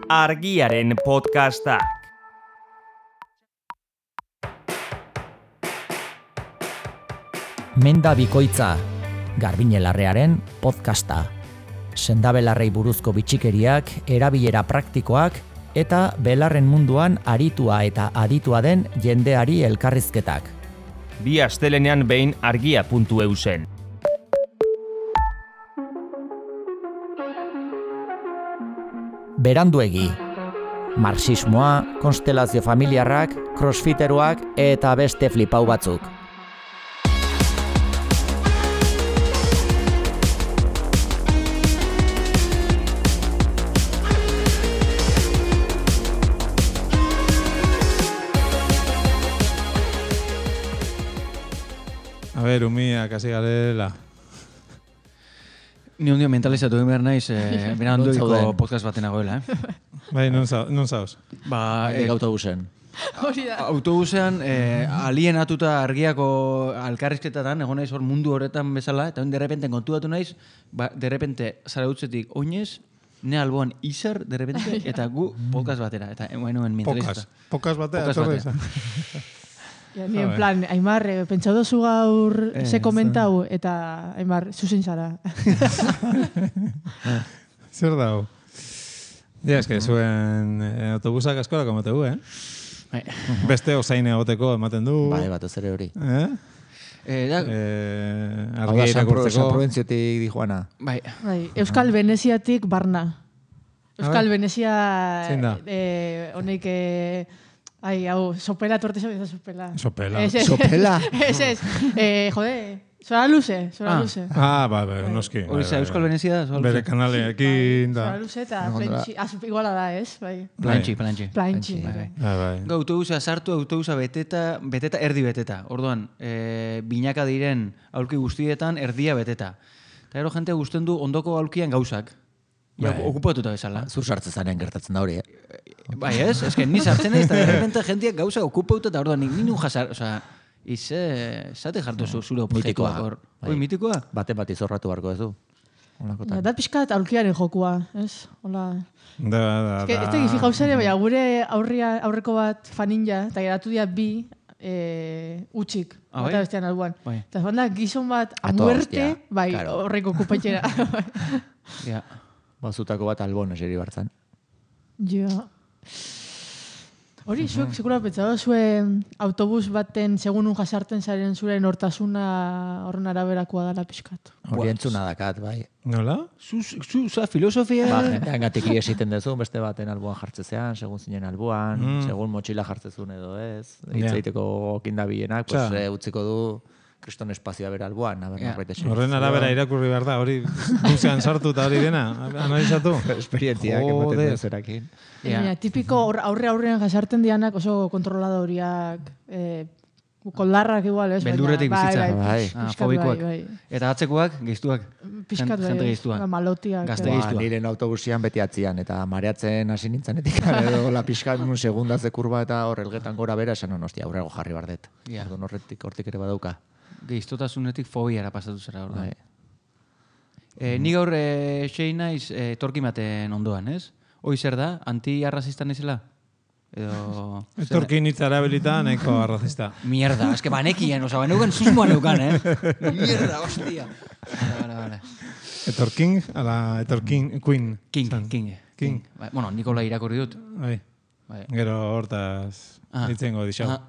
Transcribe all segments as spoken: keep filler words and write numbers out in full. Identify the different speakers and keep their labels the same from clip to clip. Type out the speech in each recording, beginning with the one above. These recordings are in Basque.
Speaker 1: Argiaren podcastak.
Speaker 2: Menda bikoitza, Garbiñe Larrearen podcasta. Sendabelarrei buruzko bitxikeriak, erabilera praktikoak eta belarren munduan aritua eta aditua den jendeari elkarrizketak.
Speaker 1: Bi astelenean behin argia puntu e u zen.
Speaker 2: Beranduegi. Marxismoa, konstelazio familiarrak, crossfiteroak eta beste flipau batzuk.
Speaker 3: A ver, umiak, hasi garela.
Speaker 4: Ni ondio mentalizatu egin behar naiz, eh, beranduiko podcast baten nagoela, eh?
Speaker 3: Bai, non zauz?
Speaker 4: Ba, eh,
Speaker 2: autobusen.
Speaker 4: autobusean eh, alienatuta argiako alkarrizketatan, egon naiz hor mundu horretan bezala, eta derrepente kontuatu naiz, ba, derrepente zara utzetik oinez, ne alboan izar, derrepente, eta gu podcast batera. Eta, bueno, en mentalizata.
Speaker 3: Pokas. Pokas batera, etorri izan.
Speaker 5: Ja, ni en plan, Aimar, eh, pentsau dozu gaur eh, ze komentau, eta Aimar, zuzen zara.
Speaker 3: Zer dago? Ja, eske, zuen eh, autobusak askola komotegu, eh? Beste osain egoteko ematen du.
Speaker 2: Bai, bat ez ere hori.
Speaker 3: Eh?
Speaker 4: Eh, da,
Speaker 3: Eh,
Speaker 2: Hau
Speaker 3: argia
Speaker 2: da, San
Speaker 3: irakurtzeko.
Speaker 2: Proventziotik di Juana.
Speaker 4: bai,
Speaker 5: Bai, Euskal Veneziatik barna. Euskal
Speaker 3: A ver.
Speaker 5: Venezia
Speaker 3: Zein da?
Speaker 5: eh, honek... Eh, ai, hau, sopela torte ez sopela.
Speaker 3: Sopela.
Speaker 5: Ez, ez.
Speaker 2: Sopela?
Speaker 5: Ez, ez. Eh, jode, zora luze, zora
Speaker 4: Ah.
Speaker 5: luze.
Speaker 3: Ah, bai, bai, noski.
Speaker 4: hori za, Euskal Venezia da,
Speaker 3: Bere kanaleekin da.
Speaker 5: Zora luze eta plantxi, az, iguala da, ez? Bai.
Speaker 4: Plantxi, plantxi.
Speaker 5: Plantxi.
Speaker 4: Bai, bai.
Speaker 3: Ah, bai.
Speaker 4: Go, autobusa sartu, autobusa beteta, beteta, erdi beteta. Orduan, e, binaka diren aulki guztietan erdia beteta. Eta gero jente guztien du ondoko aulkian gauzak. Ja,
Speaker 3: Bai.
Speaker 4: okupatuta bezala.
Speaker 2: Zur sartze zanean gertatzen da hori, eh?
Speaker 4: Bai ez, ez que ni sartzen ez, eta de repente jenteak gauza okupatuta, eta orduan nik ninu jasar, oza, ize, zate jartu zu, zure objektuak
Speaker 2: Mitikoa.
Speaker 4: hor.
Speaker 2: Bai.
Speaker 4: Oi, mitikoa?
Speaker 2: Baten bat izorratu barko ez du.
Speaker 5: Ja,
Speaker 2: Olakotan.
Speaker 5: da pixkat aulkiaren jokua, ez? Hola.
Speaker 3: Da, da,
Speaker 5: Ez que, ez
Speaker 3: da.
Speaker 5: da gizi gauzare, baina gure aurria, aurreko bat faninja, eta geratu dira bi e, utxik.
Speaker 4: Ah, bai?
Speaker 5: Bata bestean albuan.
Speaker 4: Bai.
Speaker 5: Eta banda gizon bat a
Speaker 2: Ato,
Speaker 5: muerte,
Speaker 2: hostia,
Speaker 5: bai,
Speaker 2: claro.
Speaker 5: horreko okupatxera.
Speaker 4: Ja.
Speaker 2: Bazutako bat albon eseri bartzan.
Speaker 5: Jo. Hori, zuek sekula pentsatu zuen autobus baten segun un jasarten zaren zure nortasuna horren araberakoa dela pixkat.
Speaker 2: Hori entzuna dakat, bai.
Speaker 3: Nola?
Speaker 4: Zu, zu, za, filosofia...
Speaker 2: Ba, jendean gatik esiten dezu, beste baten alboan jartzezean, segun zinen alboan,
Speaker 3: Mm.
Speaker 2: segun motxila jartzezun edo ez.
Speaker 3: Ja.
Speaker 2: Hitzaiteko okindabilenak, pues,
Speaker 3: Txa.
Speaker 2: eh, utziko du kriston espazioa bera alboan, aber
Speaker 4: Ja.
Speaker 2: norbait esan.
Speaker 3: Horren arabera irakurri behar da, hori buzean sartu eta hori dena, analizatu.
Speaker 2: Esperientziak ematen
Speaker 3: Joder.
Speaker 2: du zerakin.
Speaker 4: Ja.
Speaker 5: Baina, tipiko aur- aurre aurrean jasarten dianak oso kontroladoriak, eh, koldarrak igual, ez?
Speaker 4: Beldurretik
Speaker 5: baina,
Speaker 4: bizitza.
Speaker 5: Bai,
Speaker 2: Bai.
Speaker 5: bai,
Speaker 4: Ah,
Speaker 5: pixkat
Speaker 4: fobikoak.
Speaker 5: bai, bai.
Speaker 4: Eta atzekoak, geiztuak.
Speaker 5: Pixkat
Speaker 4: Jente-
Speaker 5: bai,
Speaker 4: jente
Speaker 5: ez?
Speaker 4: geiztua.
Speaker 5: Ba, malotiak.
Speaker 4: Gazte
Speaker 5: eh.
Speaker 4: geiztua.
Speaker 2: Ba, niren autobusian beti atzian, eta mareatzen hasi nintzenetik, edo la pixka un segunda ze kurba eta hor elgetan gora bera, esan hon, hostia, aurrego jarri bardet.
Speaker 4: Ja.
Speaker 2: Orduan horretik, hortik ere badauka.
Speaker 4: Geiztotasunetik fobiara pasatu zara orduan.
Speaker 2: Bai.
Speaker 4: E, ni gaur e, sei naiz e, torkimaten ondoan, ez? Hoi zer da? Anti-arrazista naizela? Edo...
Speaker 3: Etorkin hitz arabilita, nahiko arrazista.
Speaker 4: Mierda, eske banekien, oza, baneukan susmoa neukan, eh? Mierda, hostia. Vale, vale, vale.
Speaker 3: Etorkin, ala, Etorkin, Queen.
Speaker 4: King,
Speaker 3: Zan.
Speaker 4: King.
Speaker 3: King.
Speaker 4: Ba, bueno, Nikola irakurri dut.
Speaker 3: Bai.
Speaker 4: Bai.
Speaker 3: Gero hortaz
Speaker 4: Ah.
Speaker 3: ditzengo dixau.
Speaker 4: Ah.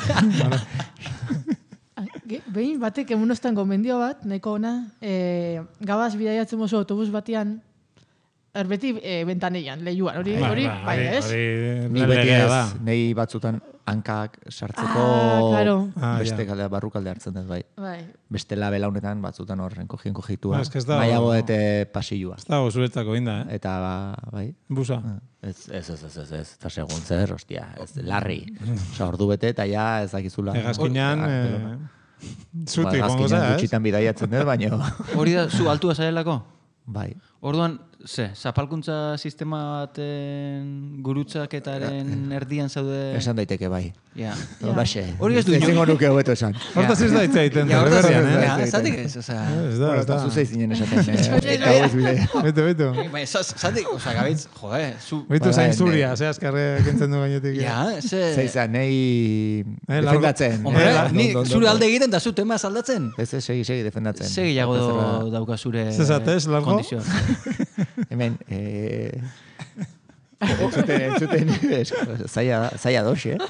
Speaker 5: Ah, ge- Behin batek emunostan gomendio bat, nahiko ona, e, gabaz bidaiatzen mozu autobus batian, erbeti e, bentaneian, lehiuan, hori,
Speaker 3: Bai,
Speaker 5: hori,
Speaker 3: bai,
Speaker 5: bai,
Speaker 3: hori-
Speaker 5: ez?
Speaker 3: hori
Speaker 2: Ni beti
Speaker 3: legea
Speaker 2: ez,
Speaker 3: da.
Speaker 2: nei batzutan hankak sartzeko
Speaker 5: Ah, claro.
Speaker 3: Ah,
Speaker 2: beste
Speaker 3: ja.
Speaker 2: kalde, barrukalde hartzen dut, bai.
Speaker 5: Bai.
Speaker 2: Bestela belaunetan batzutan horren kojien kojitua.
Speaker 3: Ba, eske ez dago-
Speaker 2: Nahiago dute pasilloa.
Speaker 3: Ez dago zuretzako inda, eh?
Speaker 2: Eta, ba, bai.
Speaker 3: Busa.
Speaker 2: Ez, ez, ez, ez, ez, ez, eta segun zer, ostia, ez, larri. Osa, ordu bete eta ja ez dakizula.
Speaker 3: Egazkinean,
Speaker 2: Ah,
Speaker 3: eh,
Speaker 2: pelona.
Speaker 3: zutik
Speaker 2: Ba,
Speaker 3: gongo
Speaker 2: hegazkinean
Speaker 3: zara, ez?
Speaker 2: gutxitan bidaiatzen dut, baina,
Speaker 4: Hori da, zu altua zarelako?
Speaker 2: bai.
Speaker 4: Orduan, ze, zapalkuntza sistema baten gurutzaketaren erdian zaude...
Speaker 2: Esan daiteke bai.
Speaker 4: Ja.
Speaker 2: Holaxe.
Speaker 4: Hori ez du
Speaker 2: Ezingo nuke hobeto esan.
Speaker 3: Hortaz ez da hitza egiten.
Speaker 4: Ja, hortaz
Speaker 3: Berrian, eh?
Speaker 4: ja, zatik ez, osea...
Speaker 3: Ez da, ez da.
Speaker 2: Zuzei zinen esaten. Gauez bidea.
Speaker 3: Beitu, beitu.
Speaker 4: Bai, zatik, osea, gabeitz, jode, zu...
Speaker 3: Beitu
Speaker 2: Bai,
Speaker 3: zain
Speaker 2: bai,
Speaker 3: zuria, ze azkarre kentzen du gainetik.
Speaker 4: Ja, ze...
Speaker 2: Zeizan, nahi
Speaker 3: Eh,
Speaker 2: defendatzen.
Speaker 4: Hombre,
Speaker 2: Eh,
Speaker 4: ni
Speaker 2: ondo, ondo,
Speaker 4: zure
Speaker 2: ondo.
Speaker 4: alde egiten da zu tema aldatzen.
Speaker 2: Ez, ez, segi, segi defendatzen.
Speaker 4: Ze gehiago do- dauka zure
Speaker 3: Ze zatez, largo?
Speaker 4: kondizioa.
Speaker 2: Hemen, eh... entzuten, entzuten, es- zaila, zaila dos, eh?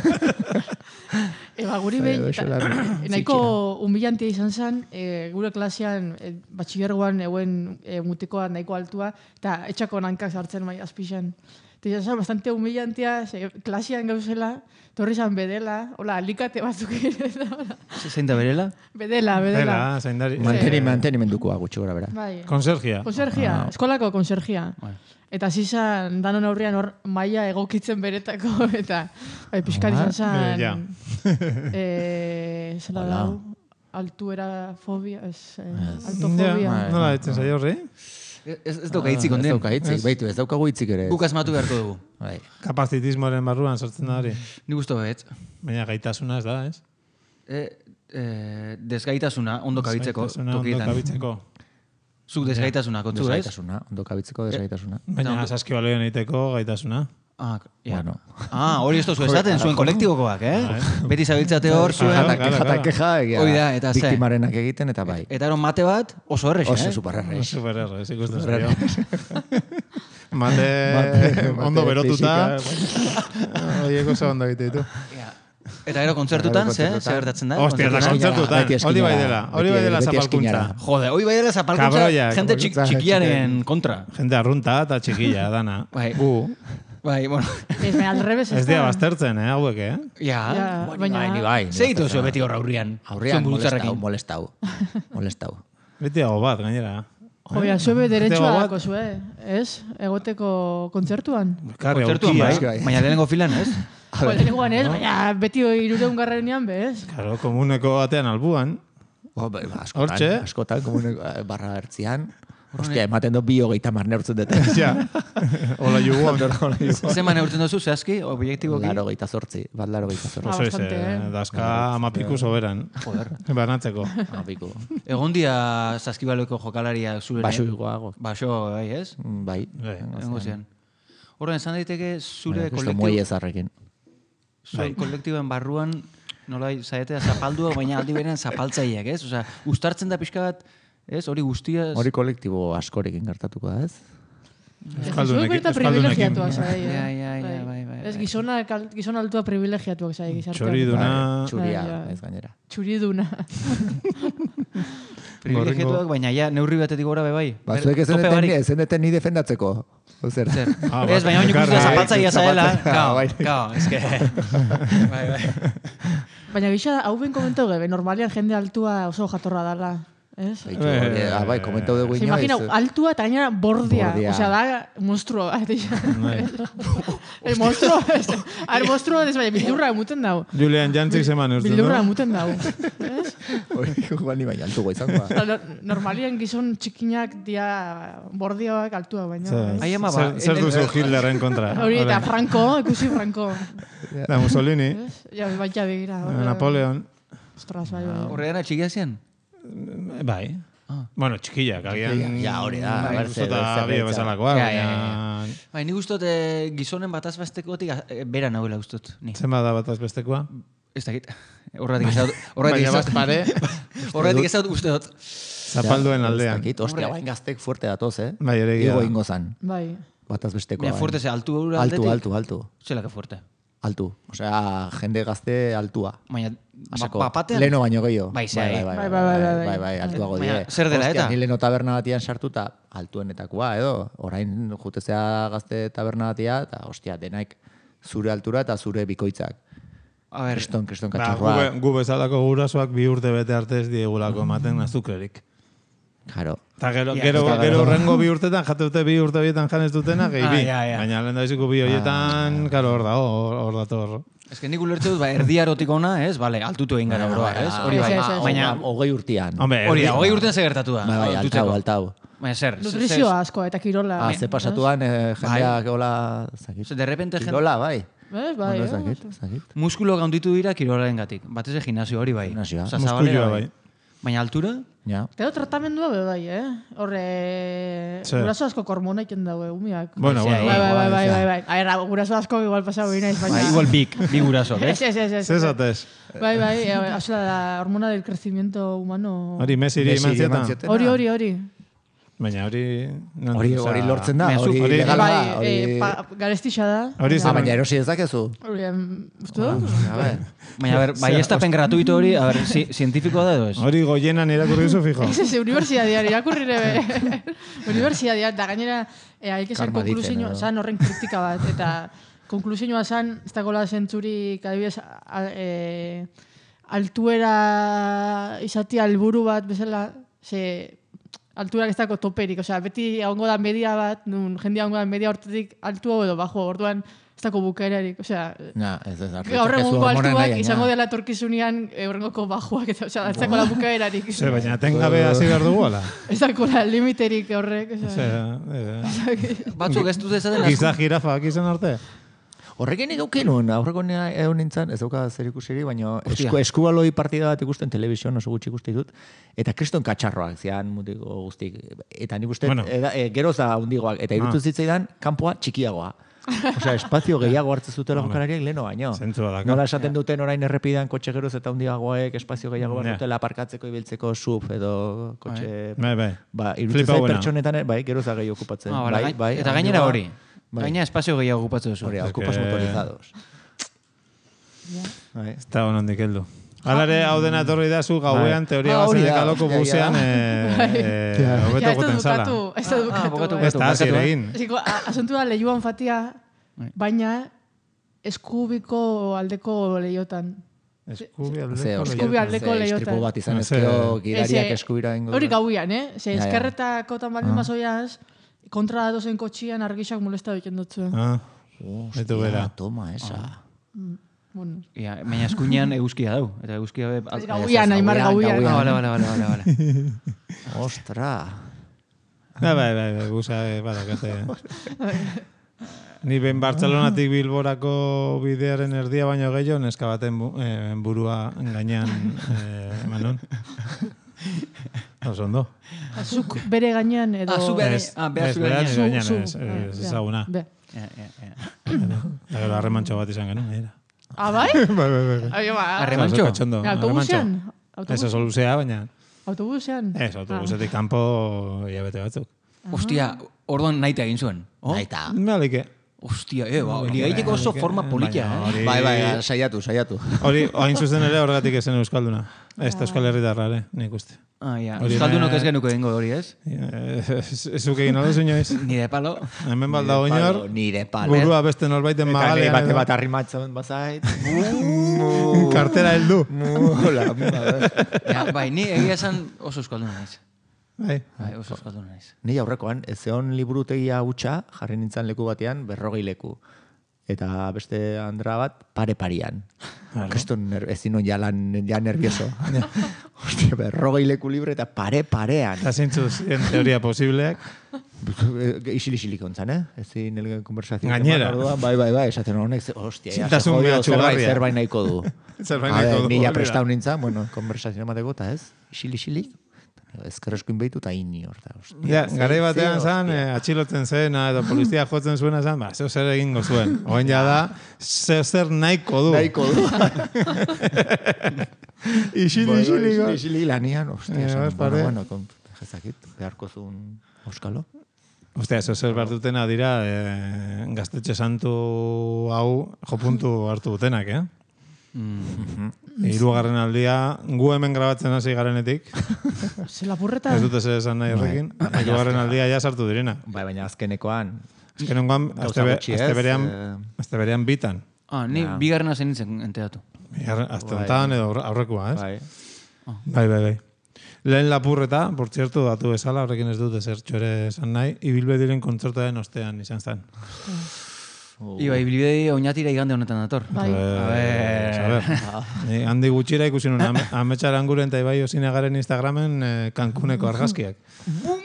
Speaker 5: Eba, guri
Speaker 2: Zaila
Speaker 5: behin,
Speaker 2: doxe
Speaker 5: eta-
Speaker 2: larri.
Speaker 5: nahiko humillantia izan zen, e, gure klasean, e, batxilergoan euen e, mutikoa nahiko altua, eta etxako nankak sartzen bai azpixan. Eta izan zen, bastante humillantia, ze, klasean gauzela, torri zan bedela, hola, alikate batzuk ere, hola.
Speaker 4: Zein da berela?
Speaker 5: bedela, bedela.
Speaker 3: Dela, zaindari.
Speaker 2: Manteni, mantenimendukoa gutxi gora bera.
Speaker 5: Bai.
Speaker 3: Konsergia.
Speaker 5: Konsergia, eskolako konsergia.
Speaker 4: Bai.
Speaker 5: Eta zizan, danon aurrean hor maila egokitzen beretako, eta bai, pixkar izan
Speaker 3: Eh, ja.
Speaker 5: zen, eh, zela
Speaker 2: Hola.
Speaker 5: dau, altuera fobia, ez, eh,
Speaker 3: Ja,
Speaker 5: altofobia.
Speaker 3: nola ditzen zaio horri?
Speaker 4: Ez, ez dauka hitzik
Speaker 2: Ez
Speaker 4: onden.
Speaker 2: dauka hitzik, baitu, ez daukagu hitzik ere.
Speaker 4: Guk asmatu beharko dugu.
Speaker 2: Bai.
Speaker 3: Kapazitismoaren barruan sortzen da hori.
Speaker 4: Ni gustu bet.
Speaker 3: Baina gaitasuna ez da, ez?
Speaker 4: E, e, desgaitasuna, ondo kabitzeko
Speaker 3: Gaitasuna ondo
Speaker 4: tokietan.
Speaker 3: kabitzeko.
Speaker 4: Zuk desgaitasuna kontzu, ez?
Speaker 2: Desgaitasuna, ondo kabitzeko desgaitasuna.
Speaker 3: Baina saskibalioan egiteko gaitasuna.
Speaker 4: Ah, ja.
Speaker 2: Bueno.
Speaker 4: Ah, hori ez tozu esaten, zuen kolektibokoak, eh? Beti zabiltzate hor, zuen...
Speaker 2: Jata,
Speaker 3: claro,
Speaker 2: jata,
Speaker 3: claro.
Speaker 2: keja, egia.
Speaker 4: Hori da, eta ze?
Speaker 2: Biktimarenak egiten, eta bai.
Speaker 4: Eta eron mate bat, oso errex,
Speaker 2: Oso
Speaker 4: eh?
Speaker 2: supererrez.
Speaker 3: Super errez, ikusten zaio. Mate
Speaker 2: Mate-
Speaker 3: ondo
Speaker 2: mate
Speaker 3: berotuta.
Speaker 2: fisika.
Speaker 3: Oiek oso ondo egite ditu.
Speaker 4: Ja. Eta gero kontzertutan, ze?
Speaker 2: kontzertutan.
Speaker 4: Zer gertatzen da?
Speaker 3: Hostia, eta
Speaker 4: Kontzertutan?
Speaker 3: kontzertutan.
Speaker 2: Beti eskinara,
Speaker 3: Hori bai dela, hori bai
Speaker 2: beti-
Speaker 3: dela
Speaker 2: beti
Speaker 3: zapalkuntza.
Speaker 2: eskinara.
Speaker 4: Jode, hoi bai dela zapalkuntza,
Speaker 3: Kabroiak,
Speaker 4: jente txik,
Speaker 2: kabroiak,
Speaker 4: txikiaren kontra.
Speaker 3: Jende arrunta eta txikilla, dana.
Speaker 4: Bai.
Speaker 3: Gu,
Speaker 4: Bai, bueno.
Speaker 5: Ez, baina aldrebes ez
Speaker 3: ez dira
Speaker 5: da.
Speaker 3: baztertzen, eh, hauek, eh?
Speaker 4: Ja,
Speaker 5: Ja, baina...
Speaker 2: Bai, ni bai.
Speaker 4: zeitu zuen beti horra aurrian.
Speaker 2: Aurrean
Speaker 4: zuen
Speaker 2: molestau,
Speaker 4: burutzarrekin.
Speaker 2: molestau. Molestau.
Speaker 3: Beti hago bat, gainera.
Speaker 5: Joia, zube deretsua
Speaker 3: Teo bat-
Speaker 5: dako zue, ez? Egoteko kontzertuan.
Speaker 3: Karri
Speaker 4: Kontzertuan
Speaker 3: aukia.
Speaker 4: bai, baina lehenengo filan, ez?
Speaker 5: Jo, lehenengoan ez, baina beti irureun garrarenean be, ez?
Speaker 3: Karo, komuneko batean albuan.
Speaker 2: Oh, ba, ba, askotan,
Speaker 3: Hortxe.
Speaker 2: askotan, komuneko eh, barra ertzian. Hostia, ematen du bi hogeita mar neurtzen dute.
Speaker 3: Ja. Hola juguan.
Speaker 4: Zeman eurtzen duzu, zehazki, objektiboki?
Speaker 2: Laro geita zortzi, bat laro geita zortzi.
Speaker 5: Ah,
Speaker 3: Oso ez,
Speaker 5: bastante,
Speaker 3: eh,
Speaker 5: eh.
Speaker 3: dazka amapiku soberan.
Speaker 4: Joder.
Speaker 3: Banatzeko.
Speaker 2: Apiko.
Speaker 4: Egon dia saskibaloiko jokalaria zure...
Speaker 2: Baso iguago.
Speaker 4: Baso, bai, ez?
Speaker 2: Mm, Bai.
Speaker 3: Bai.
Speaker 4: Egongo zian. Horren, esan daiteke zure
Speaker 2: Justo muelle
Speaker 4: kolektibo,
Speaker 2: ezarrekin.
Speaker 4: zuen kolektiboen barruan nola zaietea zapaldua, baina aldi berean zapaltzaileak, ez? Osea, ustartzen da pixka bat, ez? Hori guztia...
Speaker 2: Hori kolektibo askorekin gertatuko da, ez?
Speaker 3: Euskaldunekin-
Speaker 5: Zuek berta
Speaker 3: euskaldunekin.
Speaker 5: privilegiatuak zai. eh?
Speaker 4: Ja, ja, ja, bai, bai,
Speaker 5: Ez
Speaker 4: bai.
Speaker 5: gizona, kal- gizona altua privilegiatuak zai gizartean.
Speaker 3: Txoriduna.
Speaker 2: Bai, Txuria,
Speaker 5: Bai, ja.
Speaker 2: ez gainera.
Speaker 5: Txuriduna.
Speaker 4: Privilegiatuak, baina ja, neurri batetik gora be bai.
Speaker 2: Ba, zuek
Speaker 4: Ber-
Speaker 2: ezen
Speaker 4: tope
Speaker 2: deten,
Speaker 4: barik.
Speaker 2: ezen deten ni defendatzeko. Zer?
Speaker 4: Zer.
Speaker 3: Ah,
Speaker 4: Ez, baina oin ikusten da
Speaker 3: bakarrik.
Speaker 4: zapaltzaia zaela.
Speaker 2: Zapaltzaia,
Speaker 4: Kao,
Speaker 2: bai.
Speaker 4: kao, eske... Bai, bai.
Speaker 5: Baina gisa, hau ben komentau gebe, normalian jende altua oso jatorra dala. Ez?
Speaker 2: Beitu, hori, ah, bai, komentau dugu
Speaker 5: Se
Speaker 2: inoiz.
Speaker 5: imagina, altua eta gainera bordia.
Speaker 2: Bordia.
Speaker 5: Osea, da monstruo bat.
Speaker 3: Bai.
Speaker 5: El monstruo, ez. A ver, monstruo, ez baina, bildurra emuten dau.
Speaker 3: Julian Jantzik zeman urtzen,
Speaker 5: Bildurra
Speaker 3: no?
Speaker 5: emuten dau. Ez?
Speaker 2: Hori, guan ni baina altuko izango.
Speaker 5: Eta no- Normalian gizon txikinak dia bordioak altua baina.
Speaker 3: Zer-
Speaker 4: Ai, ama, ba,
Speaker 3: zer- Zer
Speaker 4: en-
Speaker 3: duzu Hitlerren kontra?
Speaker 5: Hori eta
Speaker 3: Hori.
Speaker 5: Franco, ikusi Franco.
Speaker 3: Da Mussolini,
Speaker 5: Ez? Ja, baita begira. hori-
Speaker 3: Napoleon.
Speaker 5: Ostras, bai, bai.
Speaker 4: Horregana txikia zian?
Speaker 3: Bai.
Speaker 4: Ah.
Speaker 3: Bueno, txikiak, agian...
Speaker 2: Ja, hori da,
Speaker 3: Bai,
Speaker 2: ber, zer-
Speaker 3: gustota
Speaker 2: zer
Speaker 3: bio
Speaker 2: beltza.
Speaker 3: bezalakoa,
Speaker 4: Ja, ja,
Speaker 3: baina...
Speaker 4: Bai, ni gustot eh, gizonen bataz bestekotik eh, bera nahuela gustot. Ni.
Speaker 3: Zenba da bataz bestekoa?
Speaker 4: Ez dakit. Horretik ez dut. Horretik ez
Speaker 3: Baina
Speaker 4: dut.
Speaker 3: bat pare,
Speaker 4: Horretik ez dut uste dut.
Speaker 3: zapalduen
Speaker 2: Ja,
Speaker 3: aldean.
Speaker 2: ez dakit, Ostia, bain gaztek fuerte datoz, eh?
Speaker 3: Bai, ere egia
Speaker 2: Igo
Speaker 3: da.
Speaker 2: ingo zan,
Speaker 5: Bai.
Speaker 2: bataz besteko.
Speaker 4: Baina fuerte ze, altu eura
Speaker 2: Altu,
Speaker 4: aldetik.
Speaker 2: altu, altu.
Speaker 4: Zelako fuerte.
Speaker 2: Altu. Osea, jende gazte altua.
Speaker 4: Baina,
Speaker 2: Asako,
Speaker 4: ba, batean...
Speaker 2: leno baino gehiago.
Speaker 4: Bai, ze,
Speaker 2: bai,
Speaker 4: bai.
Speaker 2: bai,
Speaker 5: Bai,
Speaker 2: bai,
Speaker 5: bai,
Speaker 2: bai,
Speaker 5: bai,
Speaker 2: bai,
Speaker 5: bai.
Speaker 2: bai, altuago
Speaker 4: Baina,
Speaker 2: die.
Speaker 4: zer dela
Speaker 2: Hostia,
Speaker 4: eta?
Speaker 2: Ni leno taberna batian sartuta altuenetakoa, edo, orain jutezea gazte taberna batia, eta, ostia, denaik zure altura eta zure bikoitzak.
Speaker 4: A ber,
Speaker 2: Kriston, kriston
Speaker 3: Ba,
Speaker 2: katxarroa.
Speaker 3: gu, gu bezalako gurasoak bi urte bete arte ez diegulako ematen azukrerik.
Speaker 2: Claro.
Speaker 3: Eta gero,
Speaker 4: Ja,
Speaker 3: gero,
Speaker 2: ez da,
Speaker 3: gero
Speaker 2: gero.
Speaker 3: rengo bi urtetan, jate dute bi urte bietan janez dutena, gehi bi.
Speaker 4: Ah, ja, ja.
Speaker 3: Baina lehen da biziko bi horietan, karo, hor da, hor, hor dator.
Speaker 4: ez que nik ulertze dut, ba, erdiarotik ona, ez? Bale, altutu egin gara oroa, ez? Hori
Speaker 5: Ez,
Speaker 4: bai.
Speaker 5: ez, ez.
Speaker 4: Baina,
Speaker 2: hogei urtean.
Speaker 3: Hombre,
Speaker 4: hori da,
Speaker 3: erdi-
Speaker 4: hogei urtean zer gertatu da.
Speaker 2: Bai, bai, altau,
Speaker 4: altutzeko.
Speaker 2: altau.
Speaker 4: Baina zer.
Speaker 5: Nutrizio asko eta kirola.
Speaker 2: Ah, ze pasatuan eh, jendeak hola... zakit.
Speaker 4: De repente gente...
Speaker 2: Kirola, bai.
Speaker 5: Ez, bai,
Speaker 2: Bueno,
Speaker 5: eh?
Speaker 2: zakit, zakit.
Speaker 4: Muskulo gaunditu dira kirolaren gatik. Batez gimnasio hori bai.
Speaker 2: Gimnasioa.
Speaker 4: Osea,
Speaker 3: Muskuloa
Speaker 4: zabalera
Speaker 3: bai.
Speaker 4: Baina altura?
Speaker 2: Ja.
Speaker 5: Gero tratamendua be bai, eh? Horre...
Speaker 3: Zer?
Speaker 5: Guraso asko kormona iten daue, umiak.
Speaker 3: Bueno, bueno,
Speaker 5: Bai, bai,
Speaker 3: bueno.
Speaker 5: bai, bai, bai, bai. A ver, guraso asko igual pasau inaiz, baina...
Speaker 4: Bai, igual bik, bi guraso,
Speaker 5: Ez,
Speaker 4: eh?
Speaker 5: ez, ez, ez.
Speaker 3: Zer zatez?
Speaker 5: Bai, bai, eh, hau da, la hormona del crecimiento humano...
Speaker 3: Hori Messiri
Speaker 2: Messi
Speaker 3: eman
Speaker 2: eman
Speaker 3: zietan.
Speaker 2: zioten.
Speaker 5: Hori, hori, hori.
Speaker 3: Baina hori... non-
Speaker 2: Hori,
Speaker 3: osea,
Speaker 2: hori lortzen da,
Speaker 4: Mezu-
Speaker 2: hori
Speaker 3: hori-
Speaker 2: legala
Speaker 5: Bai,
Speaker 2: da. Hori...
Speaker 5: eh, pa- garestixa da.
Speaker 3: Hori
Speaker 2: Ah,
Speaker 3: zen.
Speaker 2: baina erosi ezakezu.
Speaker 5: Hori, em, uste dut?
Speaker 2: A ver.
Speaker 4: Baina, a ver, bai estapen gratuito hori, a ver, si, zientifikoa da edo ez?
Speaker 3: Hori goienan irakurri zu, fijo.
Speaker 5: Ez, ez, universidadian, irakurri nebe. Universidadian, da gainera, eh, haik esan
Speaker 2: Karma ditzen,
Speaker 5: konklusioa,
Speaker 2: edo.
Speaker 5: zan horren kritika bat, eta konklusioa zan, ez dagoela zentzurik, adibidez, a- eh, altuera izati alburu bat, bezala, ze alturak ez dago toperik, osea, beti egongo da media bat, nun jendea egongo da media hortetik altua edo bajo, orduan ez dago bukaerarik, osea,
Speaker 2: Ja, ez ez.
Speaker 5: gaur egungo altuak izango dela etorkizunean horrengoko bajuak, eta osea, ez dago la bukaerarik.
Speaker 3: Ze, baina tengabe hasi behar dugu, ala?
Speaker 5: Ez dago la limiterik horrek, osea.
Speaker 3: Osea, eh,
Speaker 4: Batzuk ez duz ezaten
Speaker 3: giza jirafak izan arte?
Speaker 2: Horrekin eduki nun, aurreko egon nintzen, ez dauka zer ikusiri, baina
Speaker 4: Hostia.
Speaker 2: esku, eskubaloi partida bat ikusten telebizion, oso gutxi ikusten dut, eta kriston katxarroak zian mutiko guztik. Eta nik uste,
Speaker 3: Bueno.
Speaker 2: bueno. e, geroz da hundigoak, eta irutu
Speaker 3: Ah.
Speaker 2: zitzaidan, kanpoa txikiagoa. Osea, espazio gehiago hartzen zutela jokalariak leheno baino.
Speaker 3: Zentzua daka.
Speaker 2: Nola esaten duten orain errepidan kotxe geroz eta hundiagoek espazio gehiago behar
Speaker 3: Ja.
Speaker 2: dutela aparkatzeko ibiltzeko sub edo kotxe...
Speaker 3: Bai, bai.
Speaker 2: Ba, irutzen
Speaker 3: Flipa
Speaker 2: zait
Speaker 3: buena.
Speaker 2: pertsonetan, bai, geroz da gehiago okupatzen.
Speaker 4: Ah, bala,
Speaker 2: bai,
Speaker 4: gain-
Speaker 2: bai,
Speaker 4: eta gainera
Speaker 2: handigoa-
Speaker 4: hori.
Speaker 2: Bai.
Speaker 4: Gainera espazio gehiago ocupatzen duzu.
Speaker 2: Hori,
Speaker 3: Porque-
Speaker 2: okupas motorizados. Bai.
Speaker 3: Ez da honondik heldu. Alare, hau dena etorri da zu gauean teoria
Speaker 2: Ah, hori
Speaker 3: bazen
Speaker 2: da.
Speaker 3: aloko
Speaker 2: Ja, ja.
Speaker 3: busean eh, eh,
Speaker 5: Ja,
Speaker 3: hobeto
Speaker 5: ez dut
Speaker 3: goten zala.
Speaker 5: bukatu, ez dut
Speaker 4: Ah, ah,
Speaker 5: bukatu.
Speaker 4: bukatu,
Speaker 5: bai.
Speaker 3: Ez da hasi
Speaker 4: Bukatu, eh?
Speaker 3: egin.
Speaker 5: Ziko, a- asuntu da lehiuan fatia,
Speaker 4: Bai.
Speaker 5: baina eskubiko aldeko lehiotan.
Speaker 3: Eskubi
Speaker 2: Ze,
Speaker 3: aldeko
Speaker 5: Eskubi aldeko
Speaker 2: ze
Speaker 5: lehiotan.
Speaker 2: istripu bat izan
Speaker 3: Ah, ze-
Speaker 2: ezkero gidariak
Speaker 5: Eze,
Speaker 2: eskubira ingo.
Speaker 5: Hori gauian, eh? Ze
Speaker 2: Ja, ja.
Speaker 5: eskerretako tan baldin bazoiaz, kontra datozen kotxian argixak molesta egiten dutzen.
Speaker 3: Ah,
Speaker 2: Hostia,
Speaker 3: Etu bera.
Speaker 2: toma esa.
Speaker 5: Bueno.
Speaker 4: Ja, baina eskuinean eguzkia dau. Eta eguzkia... Be, al-
Speaker 5: Gauian, Aimar gauian.
Speaker 4: Ah, bale, bale, bale, bale, bale.
Speaker 2: Ostra.
Speaker 3: bai, bai, bai, bai, busa, eh, badakate. Ni ben Bartzelonatik Bilborako bidearen erdia baino gehiago neska baten bu, eh, burua gainean eh, emanon. Oso ondo.
Speaker 5: Zuk bere gainean edo...
Speaker 4: Ah, zu bere-
Speaker 3: Ez,
Speaker 4: ah, bera
Speaker 3: ez,
Speaker 4: zu
Speaker 3: bera
Speaker 4: gainean.
Speaker 3: nire
Speaker 5: Zu,
Speaker 3: gainean,
Speaker 5: zu.
Speaker 3: ez,
Speaker 5: Ah,
Speaker 3: ez
Speaker 5: ja.
Speaker 3: ezaguna.
Speaker 5: Be.
Speaker 4: Ja, ja, ja.
Speaker 3: Eta gero harremantxo bat izan genuen, gaira.
Speaker 5: Ah, bai?
Speaker 3: Bai, bai, bai.
Speaker 5: Ai, ba.
Speaker 4: Harremantxo?
Speaker 3: Oso katxondo,
Speaker 5: Ja, autobusean?
Speaker 3: harremantxo. Ez oso luzea, baina
Speaker 5: Autobusean?
Speaker 3: ez, autobusetik kanpo hilabete batzuk.
Speaker 4: Ostia, orduan naita egin zuen. Oh?
Speaker 2: Naita.
Speaker 3: Malike.
Speaker 4: Ostia, eh, ba, ligaiteko oso forma politia,
Speaker 3: Baina
Speaker 4: eh?
Speaker 3: hori-
Speaker 2: Bai, bai, saiatu, saiatu.
Speaker 3: Hori, hain zuzen ere horregatik ezen euskalduna. Ez da euskal herritarra ere, nik uste.
Speaker 4: Ah, ja.
Speaker 3: Hori
Speaker 4: Euskaldunok
Speaker 3: ne-
Speaker 4: ez genuko egingo hori, ez?
Speaker 3: Ez zuk egin aldo inoiz.
Speaker 4: Nire palo.
Speaker 3: Hemen balda oinor,
Speaker 2: Nire palo.
Speaker 3: burua beste norbaiten
Speaker 2: Eta nire
Speaker 3: magalean.
Speaker 2: bate
Speaker 3: edo
Speaker 2: bat arrimatzen bazait.
Speaker 3: Kartera heldu.
Speaker 2: Mula,
Speaker 4: Ja, bai, ni egia esan oso euskalduna naiz.
Speaker 3: Bai.
Speaker 4: Bai, oso euskalduna naiz.
Speaker 2: Ni aurrekoan, ez zeon liburutegia hutsa, jarri nintzen leku batean, berrogei leku. Eta beste andra bat, pare-parian. Kriston ner- ezin non jalan, ja nervioso. Hostia, berrogei leku libre eta pare-parean.
Speaker 3: Eta zeintzu ziren teoria posibleak.
Speaker 2: Isil-isilik ontzan, eh? Ezin el konversazio.
Speaker 3: Gainera.
Speaker 2: Orduan, bai, bai, bai, esaten honek, ze- hostia, ja, se
Speaker 3: Zintasun
Speaker 2: jodio, zerbait,
Speaker 3: mehatxugarria.
Speaker 2: zerbait nahiko du.
Speaker 3: Zerbait
Speaker 2: A
Speaker 3: nahiko
Speaker 2: ber,
Speaker 3: du,
Speaker 2: Nila
Speaker 3: hori da.
Speaker 2: prestau nintzen, bueno, konversazio emateko, eta ez, isil-isilik. Ezkerreskuin behitu eta inni hor da. hostia,
Speaker 3: Ja,
Speaker 2: ze-
Speaker 3: garai batean
Speaker 2: ze,
Speaker 3: zan,
Speaker 2: hostia.
Speaker 3: eh, atxilotzen zena edo polizia jotzen zuena zan, ba, zeo zer egingo zuen. Oen ja da, zeo zer nahiko du.
Speaker 2: Nahiko du.
Speaker 3: Isili, isili,
Speaker 2: Isili,
Speaker 3: go.
Speaker 2: isili lanian, ostia,
Speaker 3: Eh,
Speaker 2: esan,
Speaker 3: ber, pare.
Speaker 2: bueno, bueno, kon- jezakit, beharko zuen Euskalo.
Speaker 3: Ostia, zeo zer behar dutena dira eh, gaztetxe santu hau jopuntu hartu dutenak, eh? Hirugarren aldia, gu hemen grabatzen hasi garenetik,
Speaker 5: Ze lapurreta?
Speaker 3: ez dute zer esan nahi horrekin, hirugarren aldia ja sartu direna.
Speaker 2: Bai, baina azkenekoan,
Speaker 3: Azkenengoan,
Speaker 2: Gauza
Speaker 3: azte, be,
Speaker 2: gutxi ez,
Speaker 3: azte berean,
Speaker 2: eh.
Speaker 3: azte berean bitan.
Speaker 4: Ah, ni
Speaker 2: Ja.
Speaker 4: bigarrena zen nintzen enteratu.
Speaker 3: Bigarren- Azte honetan edo aurre- aurrekoa, ez?
Speaker 2: bai.
Speaker 3: Bai, bai, bai. Lehen lapurreta, por cierto, datu bezala, horrekin ez dut ezertxo ere esan nahi, ibilbediren kontzertaren ostean izan zen.
Speaker 4: Iba, ibilbide oinatira igande honetan dator.
Speaker 5: Bai.
Speaker 3: A ver, Ni handi gutxira ikusi nuen ame- ametxaran guren eta ibai osinagaren Instagramen eh, Cancuneko argazkiak.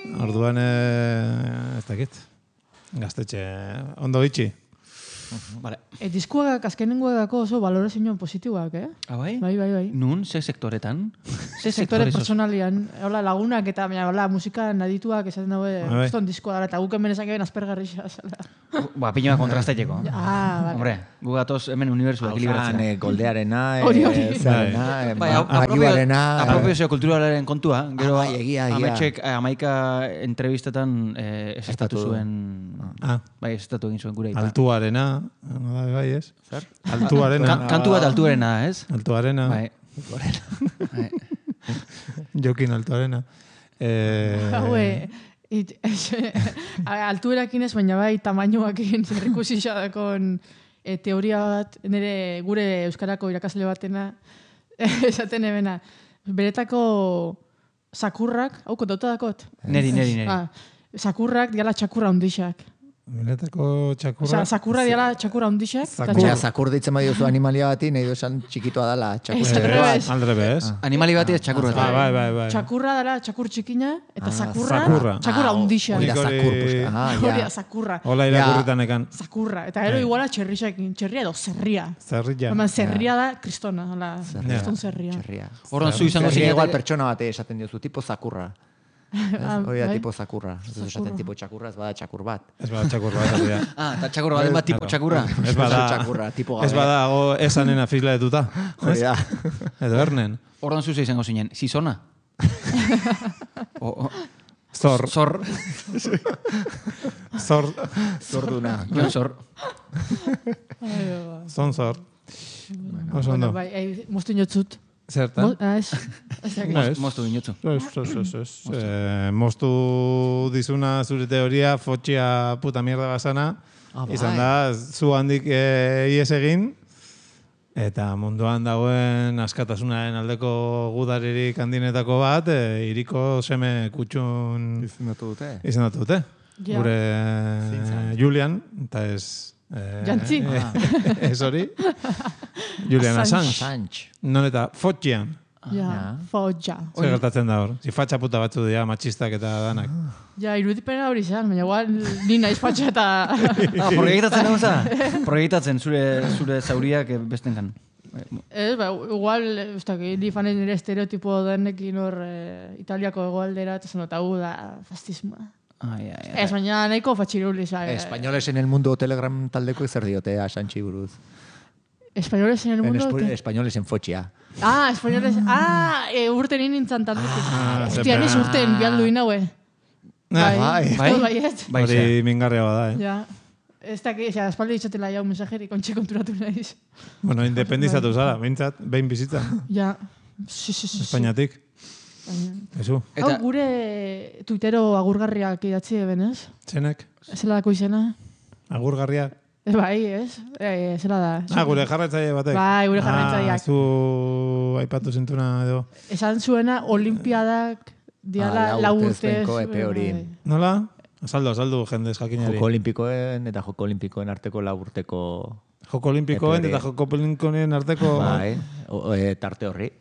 Speaker 3: Orduan, eh, ez dakit. Gaztetxe, ondo itxi.
Speaker 4: Vale.
Speaker 5: E, diskuak azkenengoak oso valorazio positiboak, eh?
Speaker 4: Ah, bai?
Speaker 5: Bai, bai, bai.
Speaker 4: Nun, ze sektoretan? Ze
Speaker 5: Sektore
Speaker 4: sektore sos-
Speaker 5: personalian, hola, lagunak eta baina, hola, musikan adituak esaten daue,
Speaker 3: Bai.
Speaker 5: uston diskoa dara, eta guk hemen esan geben aspergarri zela.
Speaker 4: Ba, pinoa kontrasteteko.
Speaker 5: Ah, vale.
Speaker 4: Hombre, gu gatoz hemen unibertsua
Speaker 2: Hausan,
Speaker 4: ekilibratzera.
Speaker 2: eh, goldearena,
Speaker 5: Hori, hori.
Speaker 2: eh, zerena, eh,
Speaker 4: Bai,
Speaker 2: ma- agioarena,
Speaker 4: apropiazio kulturalaren kontua. Gero,
Speaker 2: Ah, bai, egia, egia.
Speaker 4: Ametxek eh, amaika entrevistetan eh, ez estatu
Speaker 2: Estatu.
Speaker 4: zuen...
Speaker 3: Ah,
Speaker 4: Bai, ez estatu egin zuen gure aipa.
Speaker 3: altuarena, no da bai, ez?
Speaker 2: Zer?
Speaker 3: Altuarena.
Speaker 4: Kan- Kantu bat altuarena da, ez?
Speaker 3: Altuarena.
Speaker 4: Bai. Bai.
Speaker 3: Jokin altuarena. Eh,
Speaker 5: Haue, it, altuerakin ez, baina bai, tamainoakin zerrikusi xadakon e, teoria bat, nire gure Euskarako irakasle batena, esaten ebena, beretako sakurrak, hau kontauta dakot?
Speaker 4: Neri, neri, neri.
Speaker 5: Ah, sakurrak diala txakurra ondixak.
Speaker 3: Benetako txakurra.
Speaker 5: Osea, sakurra diala txakurra ondixak. eta
Speaker 3: Zakurra.
Speaker 2: Ja,
Speaker 5: txakur-
Speaker 2: zakur ditzen badiozu animalia bati, nahi esan txikitoa dela, txakur
Speaker 5: Ez,
Speaker 2: txikitoa
Speaker 5: aldrebes.
Speaker 2: bat.
Speaker 3: Aldrebes.
Speaker 4: Animali bati ez txakur
Speaker 3: Ah,
Speaker 4: bat.
Speaker 3: bai, bai, bai.
Speaker 5: Txakurra dela txakur txikina, eta
Speaker 2: Ah,
Speaker 5: sakurra,
Speaker 3: zakurra.
Speaker 5: txakurra
Speaker 2: Ah,
Speaker 5: ondixak.
Speaker 2: hori da
Speaker 3: Hori-
Speaker 2: zakur, pues, ah,
Speaker 5: Hori
Speaker 2: ja.
Speaker 5: da, sakurra.
Speaker 3: Hola irakurritan ekan.
Speaker 5: Sakurra. Eta gero iguala txerrixekin. Txerria edo zerria.
Speaker 3: Zerrilla.
Speaker 5: Hemen zerria da kristona. Hala,
Speaker 2: Zerria.
Speaker 5: kriston zerria.
Speaker 2: Txerria.
Speaker 4: Horren zu izango
Speaker 2: Zerria igual
Speaker 4: zinete...
Speaker 2: pertsona bate esaten diozu, tipo zakurra. Ez?
Speaker 5: Ah,
Speaker 2: Hori da
Speaker 5: bai.
Speaker 2: tipo zakurra. Ez dut esaten tipo txakurra, ez bada txakur bat.
Speaker 3: Ez bada txakur bat, hori da.
Speaker 4: Ah, eta txakur baden bat tipo txakurra.
Speaker 3: Ez bada,
Speaker 2: Txakurra, tipo gabe.
Speaker 3: ez bada go esanen afisletuta.
Speaker 2: Hori da.
Speaker 3: Edo ernen.
Speaker 4: Horren zu izango zinen, zizona. O, o,
Speaker 3: Zor,
Speaker 4: zor,
Speaker 3: zor,
Speaker 2: Zorduna.
Speaker 4: Jon zor.
Speaker 3: zon zor. Oso
Speaker 5: Bueno,
Speaker 3: ondo.
Speaker 5: bai, ei, moztu inotzut.
Speaker 3: Zertan?
Speaker 5: Mo- ah, ez. Ez dakit.
Speaker 3: No, ez.
Speaker 4: Moztu inotzu.
Speaker 3: Ez, ez, ez, ez. Eh, moztu dizuna zure teoria, fotxia puta mierda basana,
Speaker 2: Ah, bai.
Speaker 3: izan da, zu handik eh, ies egin, eta munduan dagoen askatasunaren aldeko gudaririk handinetako bat, eh, iriko seme kutxun
Speaker 2: Izendatu dute.
Speaker 3: izendatu dute.
Speaker 5: Ja.
Speaker 3: Gure eh, Julian, eta ez... Eh,
Speaker 5: Jantzi.
Speaker 3: eh, ez hori? Julian
Speaker 5: Assange.
Speaker 3: Assange.
Speaker 2: Assange.
Speaker 3: Non eta fotxian.
Speaker 5: Ja,
Speaker 2: Ja.
Speaker 5: fotja.
Speaker 3: Zer gertatzen da hor? Si fatxa puta batzu dira, matxistak eta danak.
Speaker 5: Ja, irudipena hori izan, baina igual ni naiz patxa eta...
Speaker 4: Ah, proiektatzen dago za? Proiektatzen zure, zure zauriak eh, bestengan.
Speaker 5: Ez, ba, igual, ez dakit, ni fanen nire estereotipo denekin hor eh, Italiako egoaldera, eta zen hau da fascismoa.
Speaker 4: Ai, ai, ai.
Speaker 5: Ez, baina nahiko fatxiruli, za.
Speaker 2: Españoles en el mundo Telegram taldeko zer diote Assange buruz.
Speaker 5: Españoles en el
Speaker 2: En
Speaker 5: mundo...
Speaker 2: espo-
Speaker 5: te-
Speaker 2: españoles en fotxia.
Speaker 5: Ah, españoles... Ah, e, urten nintzen taldetik.
Speaker 3: Ah,
Speaker 5: Hostia,
Speaker 3: zepe-
Speaker 5: niz urten bialdu inaue.
Speaker 3: Bai,
Speaker 2: bai.
Speaker 4: Bai?
Speaker 5: Bai, ez.
Speaker 4: Bai, ze.
Speaker 3: hori mingarria bada, eh?
Speaker 5: Ja. Ez da, osea, espaldi ditzatela jau mensajerik ontsi konturatu naiz.
Speaker 3: Bueno, independizatu zara, behintzat, behin bizitza,
Speaker 5: Ja. Si, si, si, si.
Speaker 3: Espainiatik.
Speaker 5: Baina-
Speaker 3: Ezu,
Speaker 5: Hau
Speaker 4: Eta,
Speaker 5: gure tuitero agurgarriak idatzi eben, ez?
Speaker 3: zenek,
Speaker 5: Ez zela dako izena?
Speaker 3: agurgarria.
Speaker 5: E, bai, ez? E, zela da.
Speaker 3: Ah, gure jarraitzaile batek.
Speaker 5: Bai, gure jarraitzaileak.
Speaker 3: Ah, zu aipatu zintuna edo.
Speaker 5: Esan zuena olimpiadak diala
Speaker 2: Ah, lau
Speaker 5: lau
Speaker 2: urtez
Speaker 5: urtez.
Speaker 2: benko epe hori.
Speaker 5: bai.
Speaker 3: Nola? Azaldu, azaldu, jendez jakinari.
Speaker 2: Joko olimpikoen eta joko olimpikoen arteko laburteko
Speaker 3: Joko olimpikoen
Speaker 2: Epe hori.
Speaker 3: eta joko olimpikoen arteko...
Speaker 2: bai, o, e, tarte horri.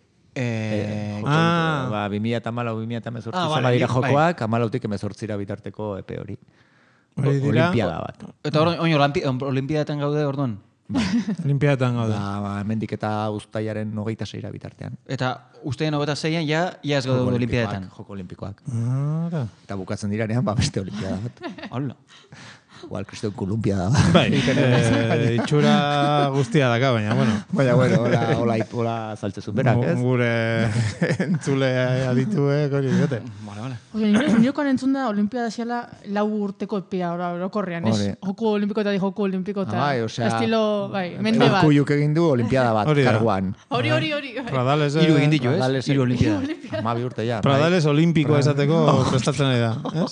Speaker 4: eh,
Speaker 3: Ah.
Speaker 2: Ba, bi mila eta hamalau, bi mila eta hemezortzi
Speaker 4: Ah,
Speaker 2: izan
Speaker 4: vale,
Speaker 2: badira
Speaker 4: bai.
Speaker 2: jokoak, hamalautik hemezortzira bitarteko epe hori.
Speaker 3: Hori dira,
Speaker 2: Olimpiada bat.
Speaker 4: eta hor, oin olimpi, olimpiadetan gaude orduan.
Speaker 3: olimpiadetan gaude.
Speaker 2: Ba, ba, hemendik eta uztailaren hogeita seira bitartean.
Speaker 4: Eta ustean hogeta zeian, ja, ja ez gaude
Speaker 2: Joko
Speaker 4: olimpiadetan.
Speaker 2: Joko olimpikoak.
Speaker 3: Ara.
Speaker 2: Eta bukatzen diranean, ba, beste olimpiada bat.
Speaker 4: Hola.
Speaker 2: Igual, kriston kolumpiada bat.
Speaker 3: Bai, eh, itxura guztia daka, baina, bueno.
Speaker 2: Baina, bueno, hola, hola, hola saltzezun berak, ez?
Speaker 3: Gure entzule adituek hori diote.
Speaker 4: Vale, vale.
Speaker 5: Oye, nirekoan entzun da olimpiada ziala lau urteko epea, ora, orokorrean, ez?
Speaker 2: Hori.
Speaker 5: Joko olimpiko eta joko olimpiko eta...
Speaker 2: Ah, bai, osea,
Speaker 5: Estilo, bai, mende bat.
Speaker 2: Urkulluk egin du olimpiada bat,
Speaker 3: Hori da.
Speaker 2: karguan.
Speaker 5: Hori, hori, hori. bai.
Speaker 3: Pradales,
Speaker 4: Hiru egin ditu, ez?
Speaker 2: Pradales-
Speaker 4: Hiru olimpiada.
Speaker 2: Amabi urte ja.
Speaker 3: Pradales olimpikoa esateko prestatzen ari da, ez?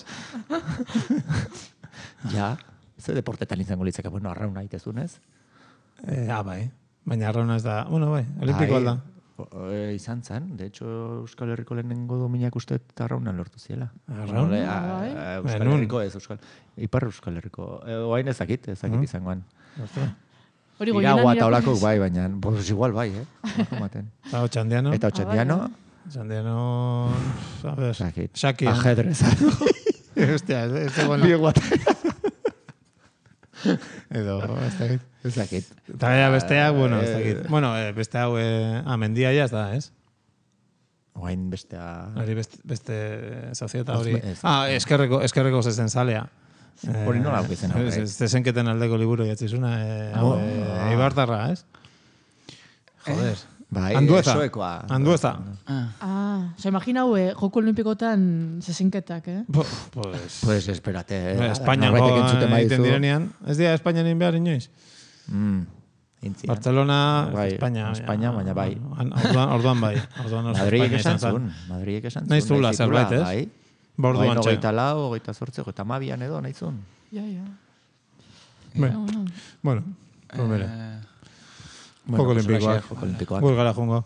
Speaker 2: Bai. Ja, ze deportetan izango litzake, bueno, arrauna itezun, ez?
Speaker 3: Eh, ah, bai. Baina arrauna ez da, bueno, bai, olimpikoa da.
Speaker 2: O- e, izan zen, de hecho, Euskal Herriko lehenengo dominak uste arraunan lortu ziela.
Speaker 3: Arraun?
Speaker 2: Ole,
Speaker 5: Ah,
Speaker 2: a-
Speaker 5: bai.
Speaker 2: a- Euskal
Speaker 3: Bai, nun?
Speaker 2: Herriko ez, Euskal... Ipar Euskal Herriko. E, oain ezakit, ezakit izangoan.
Speaker 3: Ostra.
Speaker 5: Hori goienan
Speaker 2: Iragua eta
Speaker 5: irakurri-
Speaker 2: olakok bai, baina, pues igual bai, eh? Olako maten.
Speaker 3: Eta otxandiano?
Speaker 2: Eta otxandiano,
Speaker 5: bai,
Speaker 3: Otxandiano... A ver,
Speaker 2: ezakit.
Speaker 3: Shaki.
Speaker 2: Ajedrez.
Speaker 3: Hostia, ez egon...
Speaker 2: Bi guate.
Speaker 3: Edo, ez dakit.
Speaker 2: Ez dakit.
Speaker 3: Eta gaia besteak, bueno, ez dakit. Bueno, eh, beste hau, eh, amendia ja ez da, ez?
Speaker 2: Oain bestea...
Speaker 3: Hori beste, beste sozieta hori.
Speaker 2: Ez-
Speaker 3: Ah, eskerreko, eskerreko zezen zalea.
Speaker 2: Hori nola aukitzen hau, eh?
Speaker 3: Zezenketen aldeko liburu jatzizuna, eh, hau,
Speaker 2: Oh.
Speaker 3: eh, Eibartarra, ez? Joder.
Speaker 2: Bai,
Speaker 3: Andueza.
Speaker 2: esoekoa.
Speaker 3: Andueza.
Speaker 5: Ah, oza, imagina hau, eh, joko olimpikotan zezenketak, eh?
Speaker 3: Pues, pues,
Speaker 2: Pues espérate. eh,
Speaker 3: Espainian
Speaker 2: norbaitek entzuten
Speaker 3: egiten
Speaker 2: badizu.
Speaker 3: direnean. Ez dira Espainian egin behar inoiz?
Speaker 2: Mm, intzian.
Speaker 3: Barcelona,
Speaker 2: Bai,
Speaker 3: Espainia.
Speaker 2: Espainia, baina bai.
Speaker 3: An- Orduan, orduan bai. Orduan oso
Speaker 2: Madriek
Speaker 3: Espainia
Speaker 2: esan
Speaker 3: izan
Speaker 2: zuen.
Speaker 3: zen.
Speaker 2: Madriek esan zuen.
Speaker 3: Nahi zula
Speaker 2: nahi zitula,
Speaker 3: zerbait, ez?
Speaker 2: Bai.
Speaker 3: Ba, orduan
Speaker 2: Orain
Speaker 3: txe.
Speaker 2: hogeita lau, hogeita zortzi, hogeita mabian edo, nahi zuen.
Speaker 5: Ja, ja.
Speaker 3: Bai.
Speaker 5: Ja, bueno.
Speaker 3: Bueno, pues mire.
Speaker 2: Bueno,
Speaker 3: Joko
Speaker 2: pues
Speaker 3: olimpikoak.
Speaker 2: holaxe, Joko olimpikoak.
Speaker 3: Gur gara jungo.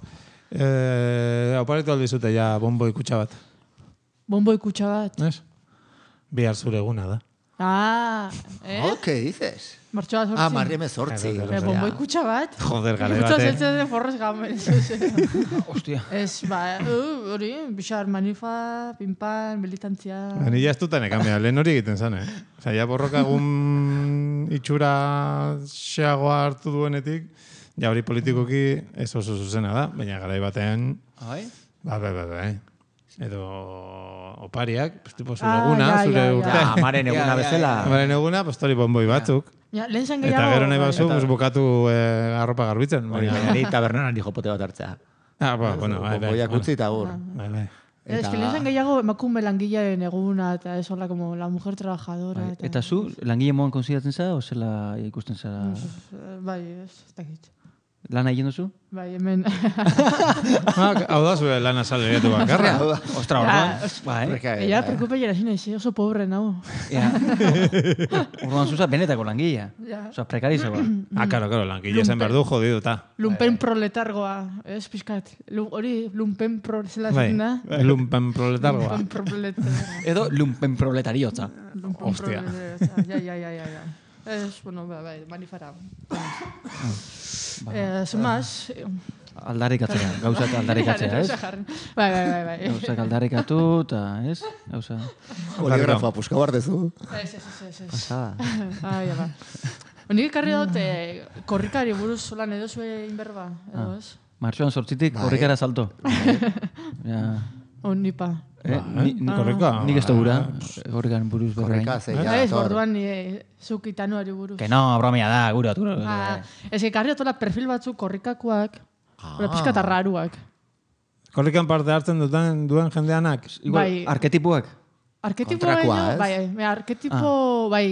Speaker 3: Eh, oparitu aldizute ja bombo ikutsa bat.
Speaker 5: Bombo ikutsa bat.
Speaker 3: Ez? Bihar zure eguna da.
Speaker 5: Ah, eh?
Speaker 2: Oh, ¿qué dices?
Speaker 5: Martxoa zortzi.
Speaker 2: Ah, marri emezortzi.
Speaker 3: Claro,
Speaker 5: Eh, bombo ikutsa bat.
Speaker 3: Joder, gara
Speaker 5: Ikutsa
Speaker 3: bate.
Speaker 5: zetze de forrez gamen.
Speaker 4: Hostia.
Speaker 5: Ez, ba, uh, hori, bixar manifa, pinpan, militantzia.
Speaker 3: Ni ja ez dutan ekan behar, lehen hori egiten zen, eh? Osa, ja borroka egun itxura xeagoa hartu duenetik, ja hori politikoki ez oso zuzena da, baina garai batean,
Speaker 4: Bai?
Speaker 3: ba, ba, ba, ba, edo opariak, pues, tipo, zure
Speaker 5: Ah,
Speaker 3: eguna,
Speaker 5: ja,
Speaker 3: zure
Speaker 5: ja,
Speaker 3: urte.
Speaker 2: Ja, amaren
Speaker 4: Ja,
Speaker 2: eguna
Speaker 4: ja,
Speaker 2: bezala.
Speaker 3: Baren eguna, pues, tori bomboi batzuk.
Speaker 5: Ja, lehen zen
Speaker 3: Eta
Speaker 5: gehiago.
Speaker 3: gero nahi
Speaker 5: bai.
Speaker 3: bazu, pues, bukatu eh, arropa garbitzen.
Speaker 2: Hori,
Speaker 3: Baina,
Speaker 2: baina ni tabernan ni jopote bat hartzea.
Speaker 3: ah, ba, bueno, bai, bai.
Speaker 2: Bomboiak
Speaker 3: bueno.
Speaker 2: utzi eta gur.
Speaker 3: Bai, bai.
Speaker 5: Ez, que lehen zen gehiago emakume langilearen eguna, eta ez hola, como la mujer trabajadora.
Speaker 4: Bai. Eta zu, langile moan konsideratzen zara, o zela ikusten zara?
Speaker 5: Eh, Bai, ez, ez dakit.
Speaker 4: Lana egin duzu?
Speaker 5: Bai, hemen.
Speaker 3: Ah, hau da zure lana salerietu bakarra.
Speaker 4: Ostra,
Speaker 5: Ja,
Speaker 4: orduan.
Speaker 5: os-
Speaker 4: Bai.
Speaker 5: Ella, preocupe jera zina, oso pobre nau.
Speaker 4: Ja. Orduan zuza benetako langilea.
Speaker 5: Ja.
Speaker 4: Osa, prekarizagoa.
Speaker 3: Ah, karo, karo, lankile zen behar du jodiduta.
Speaker 5: Lumpen proletargoa, ez, pixkat. Lu- Hori, lumpen pro, zela
Speaker 3: Bai,
Speaker 5: zaten da?
Speaker 3: lumpen proletargoa.
Speaker 5: Lumpen proletargoa.
Speaker 4: Edo lumpen proletariotza.
Speaker 5: Lumpen
Speaker 3: Hostia.
Speaker 5: proletargoa. Ja, ja, ja, ja, ja. Ez, bueno, bai, bai, manifara. Eh, Zumaz,
Speaker 4: Aldarrikatzea, gauzak aldarrikatzea, ez?
Speaker 5: Bai, bai, bai, bai.
Speaker 4: Gauzak aldarrikatu, eta, ez? Gauza...
Speaker 2: Poligrafoa puska bardezu.
Speaker 5: Ez, ez, ez, ez, ez.
Speaker 2: Pasada.
Speaker 5: Ah, ja, ba. Nik ekarri dut, eh, korrikari buruz solan edo zue inberba, edo ez?
Speaker 4: Martxoan sortzitik, horrikara salto. Ja.
Speaker 5: Onipa.
Speaker 4: Eh, ni, ni,
Speaker 3: Korrika.
Speaker 4: nik ez da gura, horrikan buruz berrain.
Speaker 2: Korrika ze
Speaker 5: Ah,
Speaker 2: ja
Speaker 5: ez,
Speaker 2: dator.
Speaker 5: borduan eh, zuk itanuari buruz.
Speaker 4: Que no, bromia da, gura, gura.
Speaker 5: Ah, ez, ekarri dut perfil batzuk korrikakoak,
Speaker 2: Ah.
Speaker 5: hola pixka eta raruak.
Speaker 3: Korrikan parte hartzen duten duen jendeanak.
Speaker 4: Igual,
Speaker 5: Bai.
Speaker 4: arketipuak.
Speaker 5: Arketipo
Speaker 2: Kontrakoa,
Speaker 5: baino,
Speaker 2: ez?
Speaker 5: bai, bai, arketipo, bai...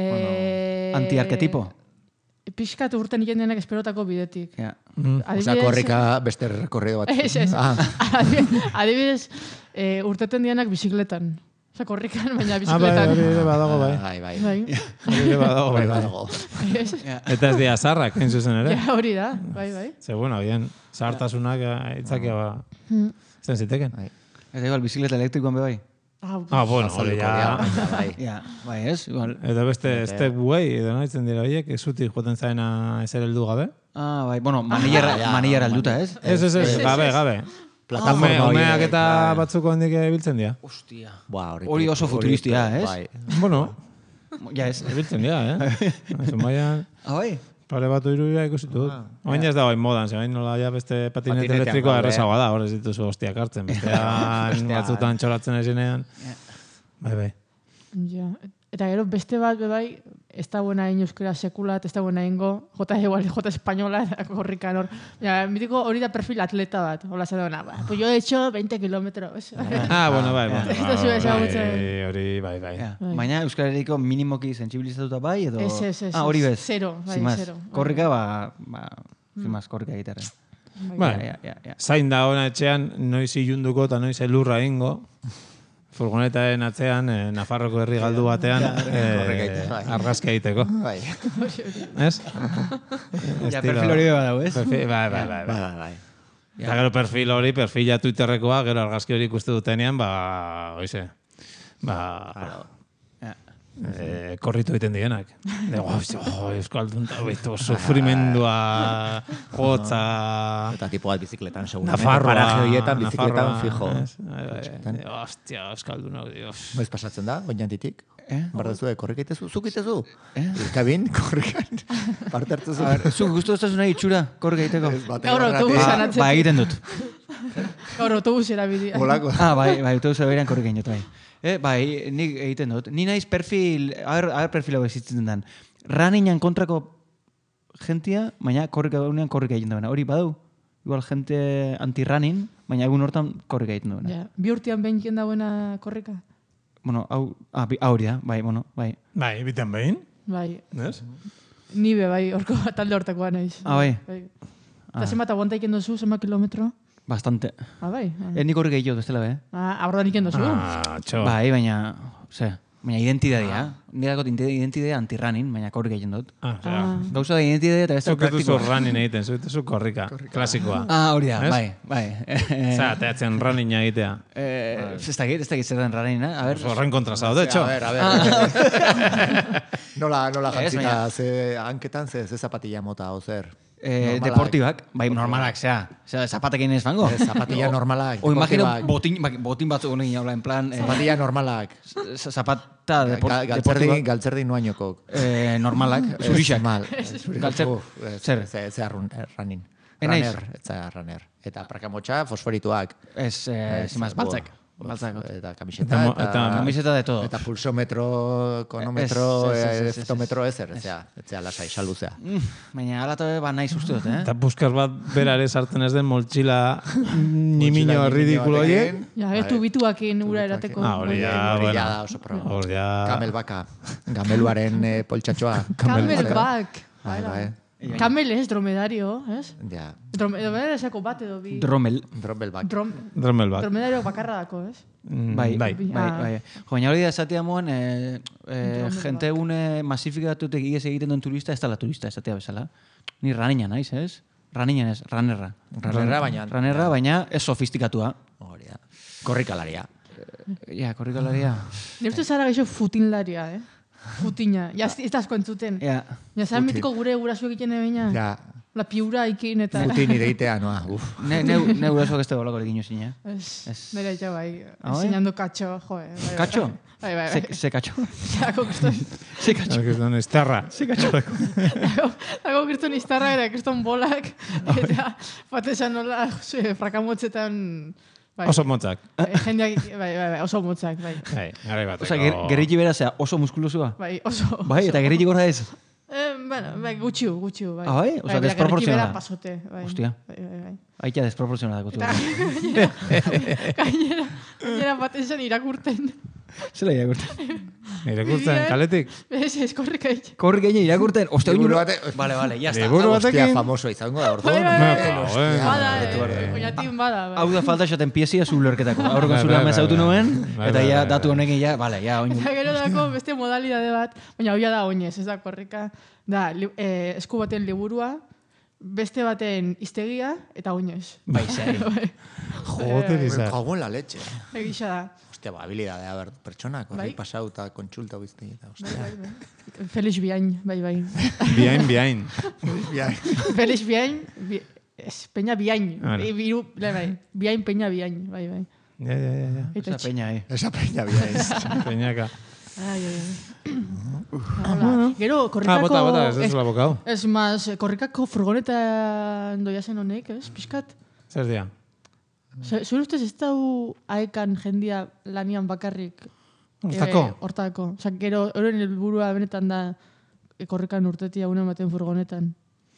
Speaker 5: Eh,
Speaker 4: Antiarketipo.
Speaker 5: Pixkat urten hilen denak esperotako bidetik.
Speaker 4: Ja.
Speaker 2: Osea, korrika beste rekorrido bat.
Speaker 5: Ez, ez.
Speaker 2: Ah,
Speaker 5: Adibidez, eh, urteten dianak bizikletan. Osa, korrikan, baina
Speaker 3: Ah, bai,
Speaker 5: bizikletan.
Speaker 3: hori ere badago, bai.
Speaker 2: bai, bai.
Speaker 5: Bai.
Speaker 3: Hori ere badago, bai,
Speaker 2: Bai,
Speaker 3: bai.
Speaker 2: badago.
Speaker 5: Ez,
Speaker 3: Eta ez dira zarrak, hain zuzen ere.
Speaker 5: ja, hori da, bai, bai.
Speaker 3: Ze, bueno, bien, zahartasunak eh, itzakia ba, zen ziteken.
Speaker 2: Bai.
Speaker 4: Eta igual, bizikleta elektrikoan be bai.
Speaker 5: Ah,
Speaker 3: Ah, bueno, hori ja...
Speaker 2: Baina, bai.
Speaker 4: Ja, bai, ez? Igual.
Speaker 3: Eta beste stepway, edo noitzen dira horiek, ez zutik joten zaena ezer heldu gabe.
Speaker 4: Ah, bai, bueno, manillara,
Speaker 2: ja,
Speaker 4: manillara alduta, ez?
Speaker 3: Ez, ez, ez, gabe, gabe.
Speaker 2: Plataforma
Speaker 3: Ume,
Speaker 2: horiek,
Speaker 3: umeak eta
Speaker 2: bai.
Speaker 3: batzuk handik ibiltzen dira.
Speaker 4: Hostia.
Speaker 2: Buah,
Speaker 4: Hori oso futuristia, ez?
Speaker 2: Bai.
Speaker 3: Bueno,
Speaker 4: Ja, ez?
Speaker 3: ibiltzen dira, eh? Zumaian,
Speaker 4: Ah, bai?
Speaker 3: pare bat irudia ikusi dut. Oain ez da bain modan, ze bain nola ja beste patinet
Speaker 2: Patinetean
Speaker 3: elektrikoa
Speaker 2: daude.
Speaker 3: errezagoa da, hor ez dituzu hostiak hartzen. Bestean batzutan txoratzen ezinean. Bai, bai.
Speaker 5: Ja. Eta gero beste bat be bai, ez da buena in euskera sekulat, ez da buena ingo, jota igual, jota española, eta korrikan hor. Ja, mitiko hori da perfil atleta bat, hola zer dena, ba, pues yo he hecho veinte kilómetros.
Speaker 3: Ah, bueno, bai, bueno.
Speaker 5: Ez da zu ezagutzen.
Speaker 3: Bai, hori, bai, bai.
Speaker 4: Ja. Baina Euskal mínimoki sentsibilizatuta bai, edo...
Speaker 5: Ez, ez, ez,
Speaker 4: Ah, hori
Speaker 5: ez.
Speaker 4: bez.
Speaker 5: Zero, bai,
Speaker 4: Sin más.
Speaker 5: zero.
Speaker 4: Korrika, ba... ba sin más, korrika gitarra.
Speaker 3: Bai,
Speaker 4: Ja, ja, ja.
Speaker 3: zain da ona etxean, noiz ilunduko eta noiz elurra ingo. Furgonetaren atzean, eh, Nafarroko herri galdu batean,
Speaker 2: Korrika egiten,
Speaker 3: eh,
Speaker 2: bai.
Speaker 3: argazkia egiteko.
Speaker 2: Bai.
Speaker 3: Ez?
Speaker 4: Ja, perfil hori badago, ez?
Speaker 3: Perfil, bai, bai, bai.
Speaker 2: Bai,
Speaker 3: bai.
Speaker 2: bai, bai.
Speaker 3: Eta gero perfil hori, perfila Twitterrekoa, gero argazki hori ikuste dutenean, ba, oize, ba,
Speaker 4: Ja.
Speaker 3: eh, korritu egiten dienak. De, oh, oh, euskaldun, oh, sufrimendua, hotza...
Speaker 2: Eta tipo bat bizikletan, seguramente.
Speaker 3: Nafarroa.
Speaker 2: Paraje horietan bizikletan
Speaker 3: Nafarroa,
Speaker 2: fijo.
Speaker 3: ez? Bai, bai, bai. Ostia, euskaldun hau, dios.
Speaker 2: Noiz pasatzen da, oinantitik?
Speaker 4: Eh?
Speaker 2: Bardezu, korrik egitezu, zuk egitezu?
Speaker 4: Eh?
Speaker 2: Kabin, korrikan, parte hartu zu.
Speaker 4: A ver, zuk gustu ez nahi itxura, korrika egiteko.
Speaker 5: Gaur autobusan
Speaker 4: Ah,
Speaker 5: atzetik.
Speaker 4: ba, egiten dut.
Speaker 5: Gaur autobusera bidea.
Speaker 2: Bolako.
Speaker 4: Ah, bai, bai, autobusa berean korrika egin dut, bai. Eh, bai, nik egiten dut. Ni naiz perfil, aher, aher perfil hau existitzen den. Runningen kontrako gentia, baina korrika daunean korrika egiten duena. Hori badau, igual gente anti-running, baina egun hortan korrika egiten duena.
Speaker 5: Ja, bi urtean behin jenda buena korrika.
Speaker 4: Bueno, hau, ah, bi- hau hori da, bai, bueno, bai.
Speaker 3: Bai, biten behin,
Speaker 5: Bai,
Speaker 3: ez?
Speaker 5: ni be, bai, orko talde hortakoa naiz.
Speaker 4: Ah, bai.
Speaker 5: Eta zenbat aguanta iken dozu, zenbat kilometro?
Speaker 4: Bastante.
Speaker 5: Ah, bai. Ah,
Speaker 4: Eh, nik korrika egiten dut, bestela, be.
Speaker 5: ah abordan iken dozu.
Speaker 3: Ah, txo.
Speaker 4: Bai, baina, ze, baina identidadia. Nirako identidadia anti-running, baina korrika egiten dut.
Speaker 3: Ah, osea,
Speaker 5: Ah,
Speaker 4: Gauza da identidadia eta beste
Speaker 3: zuk ez duzu
Speaker 4: praktikoa.
Speaker 3: running egiten, zuk ez duzu korrika, klasikoa.
Speaker 4: Ah, hori da,
Speaker 3: Ez?
Speaker 4: bai, bai.
Speaker 3: Osea, teatzen running egitea.
Speaker 4: Eh, ez dakit, ez dakit zer den running, eh? A ver,
Speaker 3: Horren kontra zaude, txo.
Speaker 2: A ver, a ver. nola, nola
Speaker 4: Ez,
Speaker 2: jantzita,
Speaker 4: baina-
Speaker 2: ze hanketan, ze, ze zapatilla mota, o zer?
Speaker 4: eh,
Speaker 2: Normalak.
Speaker 4: deportibak, bai, normalak, zea. Zea, zapatekin ez fango.
Speaker 2: Ez, zapatilla normalak,
Speaker 4: O imagino
Speaker 2: deportibak.
Speaker 4: botin, bak- botin batzuk honekin jaula, en plan... Eh,
Speaker 2: Zapatilla normalak.
Speaker 4: z- zapata depor,
Speaker 2: Ga- Galtzerdi,
Speaker 4: deportibak.
Speaker 2: galtzerdi nuainokok.
Speaker 4: Eh, normalak, zurixak.
Speaker 2: Mal.
Speaker 4: Galtzer-
Speaker 2: Zer?
Speaker 4: zer?
Speaker 2: Ze run, running.
Speaker 4: Eh, naiz.
Speaker 2: Runner, etza runner. Eta prakamotxa, fosforituak.
Speaker 4: Ez, eh, zimaz, baltzak.
Speaker 2: Buah.
Speaker 4: Baltzak.
Speaker 2: Eta
Speaker 3: Eta
Speaker 2: kamiseta,
Speaker 3: mo-
Speaker 2: eta,
Speaker 3: eta-
Speaker 4: Kamiseta de todo.
Speaker 2: eta pulsometro, konometro,
Speaker 4: Ez, ez, ez, ez, ez,
Speaker 2: eftometro, ezer, etzea, etzea lasai, saluzea.
Speaker 4: Mm, baina ala tobe, ba, nahi uste dut, eh?
Speaker 3: Eta buskar bat berare sartzen ez den moltxila nimino
Speaker 2: Motxila
Speaker 3: ridikulo
Speaker 2: batekin.
Speaker 3: horiek.
Speaker 5: ja, gertu bituakin ura erateko.
Speaker 3: Ah, hori ja,
Speaker 2: Hori
Speaker 3: bueno.
Speaker 2: ja da oso proba.
Speaker 3: Hori ja...
Speaker 2: Kamel baka, gameluaren eh, poltsatxoa.
Speaker 5: Camelback.
Speaker 2: Bai, bai.
Speaker 5: Camel ez, dromedario, ez?
Speaker 2: Ja,
Speaker 5: Dromedario esako bat edo bi.
Speaker 4: Dromel.
Speaker 2: drombelbak.
Speaker 5: Drom,
Speaker 3: Dromelbak.
Speaker 5: dromedario bakarra dako, ez?
Speaker 3: Mm,
Speaker 4: Bai,
Speaker 3: bai.
Speaker 4: bai,
Speaker 5: Ah.
Speaker 4: bai. Jo, baina hori da esatea moan, eh, eh,
Speaker 5: Dromel
Speaker 4: jente
Speaker 5: bat.
Speaker 4: egune masifikatutek igez egiten duen turista, ez dela turista esatea bezala. Ni ranina naiz, ez? Ranina ez, ranerra.
Speaker 2: Ranerra, baina-
Speaker 4: Ranerra, baina ez sofistikatua.
Speaker 2: Hori da. Korrikalaria.
Speaker 4: Ja, korrikalaria.
Speaker 5: Nire uste zara gaixo futinlaria, eh? Futina. Ja, ez da asko entzuten.
Speaker 4: Ja,
Speaker 5: Ja, zara mitiko gure gurasu egiten ebina.
Speaker 2: Ja,
Speaker 5: La piura ikin eta...
Speaker 2: futin ideitea, noa, uf.
Speaker 4: ne, neu, neu gurasoak ez dago lako egin zine.
Speaker 5: Ez,
Speaker 4: Ez.
Speaker 5: nire ja bai.
Speaker 4: Ah, bai?
Speaker 5: Enseñando katxo, joe. Bai, bai,
Speaker 4: Katxo?
Speaker 5: Bai, bai,
Speaker 4: Ze,
Speaker 5: bai.
Speaker 4: ze katxo?
Speaker 5: Dago kriston...
Speaker 4: Ze katxo?
Speaker 3: Kriston estarra.
Speaker 5: Dago kriston iztarra era, kriston bolak. Eta, bat esan nola, ze, frakamotzetan... Bai,
Speaker 3: Oso motzak.
Speaker 5: bai, jendeak, bai, bai, bai, oso motzak, bai.
Speaker 3: Bai, garai bateko.
Speaker 4: Osa, ger, gerriki bera zea oso muskulosua.
Speaker 5: Bai, oso...
Speaker 4: Bai, eta gerriki gora ez.
Speaker 5: Eh, bueno, bai, gutxiu, gutxiu, bai.
Speaker 4: Ah, bai? Osea,
Speaker 5: bera,
Speaker 4: desproportzionala.
Speaker 5: gerriki bera pasote, bai.
Speaker 4: Hostia.
Speaker 5: Bai, bai, bai.
Speaker 4: Aitea desproportzionada dako
Speaker 5: Eta gainera, gainera, gainera bat esan irakurten.
Speaker 4: Zela irakurten.
Speaker 3: Irakurtzen
Speaker 5: Bidean-
Speaker 3: kaletik.
Speaker 5: Ez, ez, korrika itxe.
Speaker 4: Korri gaine irakurten. Oste,
Speaker 2: Liburu
Speaker 4: oinu...
Speaker 2: bate-
Speaker 4: Vale, vale, ya está.
Speaker 3: Liburu
Speaker 2: Hostia,
Speaker 3: batekin.
Speaker 2: famoso izango da, orduan.
Speaker 5: Bai, bai, bai.
Speaker 2: Eh,
Speaker 3: Bada,
Speaker 2: hostia,
Speaker 5: Bada,
Speaker 2: betu behar
Speaker 5: eh,
Speaker 2: da.
Speaker 5: oinatin bada. bai.
Speaker 4: Hau da falta esaten piezia zu lerketako. Aurreko
Speaker 3: Bai,
Speaker 4: zure
Speaker 3: bai,
Speaker 4: ama
Speaker 3: bai,
Speaker 4: zautu
Speaker 3: bai.
Speaker 4: nuen,
Speaker 3: Bai,
Speaker 4: eta
Speaker 3: bai,
Speaker 4: ja
Speaker 3: bai,
Speaker 4: datu
Speaker 3: bai.
Speaker 4: honekin ja, vale, ja, oinu.
Speaker 5: Eta gero dako beste modalidade bat, baina hori da oinez, ez da korrika. Da, li, eh, esku baten liburua, beste baten hiztegia eta oinez.
Speaker 4: Bai, zai.
Speaker 3: Joder,
Speaker 2: Me
Speaker 3: izan.
Speaker 2: cago en la leche.
Speaker 5: Egisa da.
Speaker 2: Hostia, ba, habilidadea, ber, pertsonak, horri
Speaker 5: Bai.
Speaker 2: pasau eta kontsulta bizte eta,
Speaker 5: Bai,
Speaker 2: hostia.
Speaker 5: bai, bai. Felix Biain, bai, bai.
Speaker 3: Biain, biain.
Speaker 2: Ja,
Speaker 5: Felix Biain, bi, ez, Peña Biain.
Speaker 3: Vale.
Speaker 5: Bi, biru, bai, bai. Biain, Peña Biain, bai, bai.
Speaker 3: Ja, ja, ja, ja.
Speaker 5: Eta
Speaker 4: Esa peña, eh.
Speaker 2: esa peña bia ez.
Speaker 3: Peñaka.
Speaker 5: Ai, ai, ai. Hola. Gero,
Speaker 3: Ah,
Speaker 5: korrikako...
Speaker 3: bota, bota, ez
Speaker 5: ez-
Speaker 3: ez labokau.
Speaker 5: Ez maz, korrikako furgonetan doia zen honek, ez, pixkat?
Speaker 3: Zer dia?
Speaker 5: Ze- Zure ustez ez dau aekan jendia lanian bakarrik?
Speaker 3: Hortako?
Speaker 5: eh, Hortako. Osa, gero, horren helburua benetan da eh, korrikan urtetia une ematen furgonetan.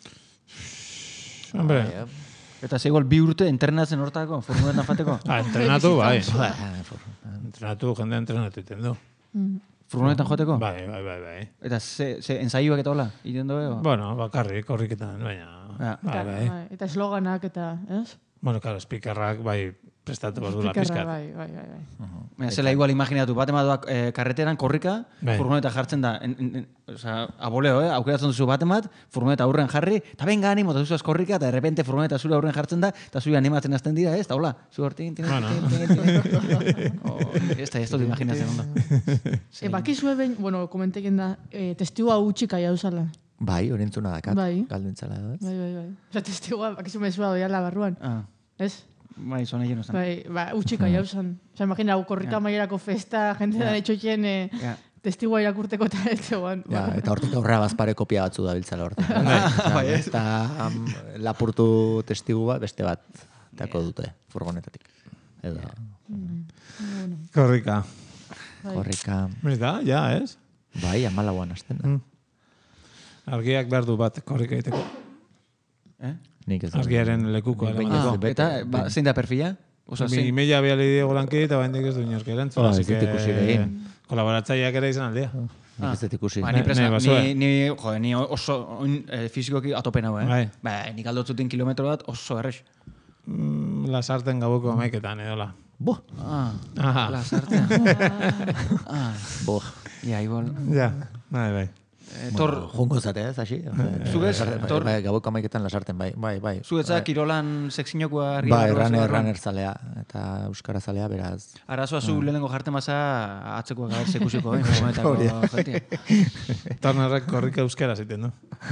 Speaker 3: Hombre,
Speaker 2: Bai,
Speaker 4: Eta ze igual bi urte entrenatzen hortako, furgonetan fateko.
Speaker 3: ah, entrenatu, bai.
Speaker 2: eh,
Speaker 3: Entrenatu, jende entrenatu iten du.
Speaker 5: Mm.
Speaker 4: Furgonetan joteko?
Speaker 3: Bai, bai, bai, bai.
Speaker 4: Eta ze, ze ensaioak eta hola, egiten dugu?
Speaker 3: Bueno, bakarrik, horriketan, baina...
Speaker 4: Ja.
Speaker 3: Bai,
Speaker 5: Eta,
Speaker 3: bai.
Speaker 5: bai, eta esloganak eta, ez?
Speaker 3: Bueno, claro, speakerrak, bai, prestatuko dula
Speaker 5: Pikarra,
Speaker 3: pizkat.
Speaker 5: bai, bai, bai, bai.
Speaker 4: Baina, zela igual imaginatu, bat emadoak eh, karreteran korrika,
Speaker 3: Bai.
Speaker 4: furgoneta jartzen da, en, en, en, oza, aboleo, eh? aukeratzen duzu bat emat, furgoneta aurren jarri, eta benga animo, eta zuzaz korrika, eta de repente furgoneta zure aurren jartzen da, eta zure animatzen hasten dira, ez? Eta hola, zu hortin, tin,
Speaker 3: Bueno.
Speaker 4: tin, tin, tin, oh, ez da, ez dut imaginatzen ondo.
Speaker 5: E, bakizue behin, bueno, komenteken da, e, testigua utxika jauzala.
Speaker 2: Bai, orientzuna dakat,
Speaker 5: Bai.
Speaker 2: galdentzala da.
Speaker 5: Bai, bai, bai. Osa, testigua, bakizu mezua doiala barruan.
Speaker 4: Ah,
Speaker 5: Ez?
Speaker 4: bai, zona lleno zan.
Speaker 5: Bai, ba, utxika jauzan. Osa, imagina, korrika maierako festa, jente da etxotxen, e,
Speaker 4: Ja.
Speaker 5: testigua irakurteko eta ez zegoen.
Speaker 2: Ja, eta hortik aurrera bazpare kopia batzu dabiltzala hortik.
Speaker 4: Bai, ez.
Speaker 2: Eta am, lapurtu testigu bat beste bat dako dute furgonetatik. Edo,
Speaker 3: Korrika.
Speaker 2: korrika,
Speaker 3: Mira, ja, ez?
Speaker 2: bai, amalauan hasten da.
Speaker 3: Mm. Argiak behar du bat korrika egiteko.
Speaker 4: Eh?
Speaker 2: Nik ez dut.
Speaker 3: Argiaren lekuko.
Speaker 2: Nik
Speaker 3: eramateko.
Speaker 4: Ah,
Speaker 2: bete-
Speaker 4: eta, ba, zein da perfila? Osa,
Speaker 3: Mi
Speaker 4: zein?
Speaker 3: mila biali diego lanki eta baindik ez du inork erantzun.
Speaker 2: Ah,
Speaker 3: así
Speaker 2: ez dut
Speaker 3: que
Speaker 2: ikusi behin.
Speaker 3: Kolaboratzaileak ere izan aldia.
Speaker 2: Nik ez dut ikusi.
Speaker 4: Ba, ni,
Speaker 3: Ne-
Speaker 4: presa,
Speaker 3: ne, basue.
Speaker 4: ni, ni, jo, ni oso oin, eh, fizikoki atopen hau, eh?
Speaker 3: Bai.
Speaker 4: Ba, nik aldotzutin kilometro bat oso errex.
Speaker 3: Mm, Lasarten gabuko amaiketan edola.
Speaker 2: Bo,
Speaker 4: Ah,
Speaker 3: Aha.
Speaker 4: la sartea. ah,
Speaker 2: bo.
Speaker 4: ja, igual.
Speaker 3: Ja, bai, bai.
Speaker 4: Eh, tor,
Speaker 2: Bueno, jungo zate, ez, hasi?
Speaker 4: Zu bez,
Speaker 2: Lasarten,
Speaker 4: tor-
Speaker 2: Bai, gaueko amaiketan lasarten, bai, bai, bai.
Speaker 4: zu etza kirolan sekzinokua argi.
Speaker 2: Bai, runner, runner zalea, eta euskara zalea, beraz.
Speaker 4: Arazoa zu lehenengo jarte maza atzekoak gabe sekusiko, eh? Furgonetako jentia.
Speaker 3: Turnerrek korrika euskera ziten du.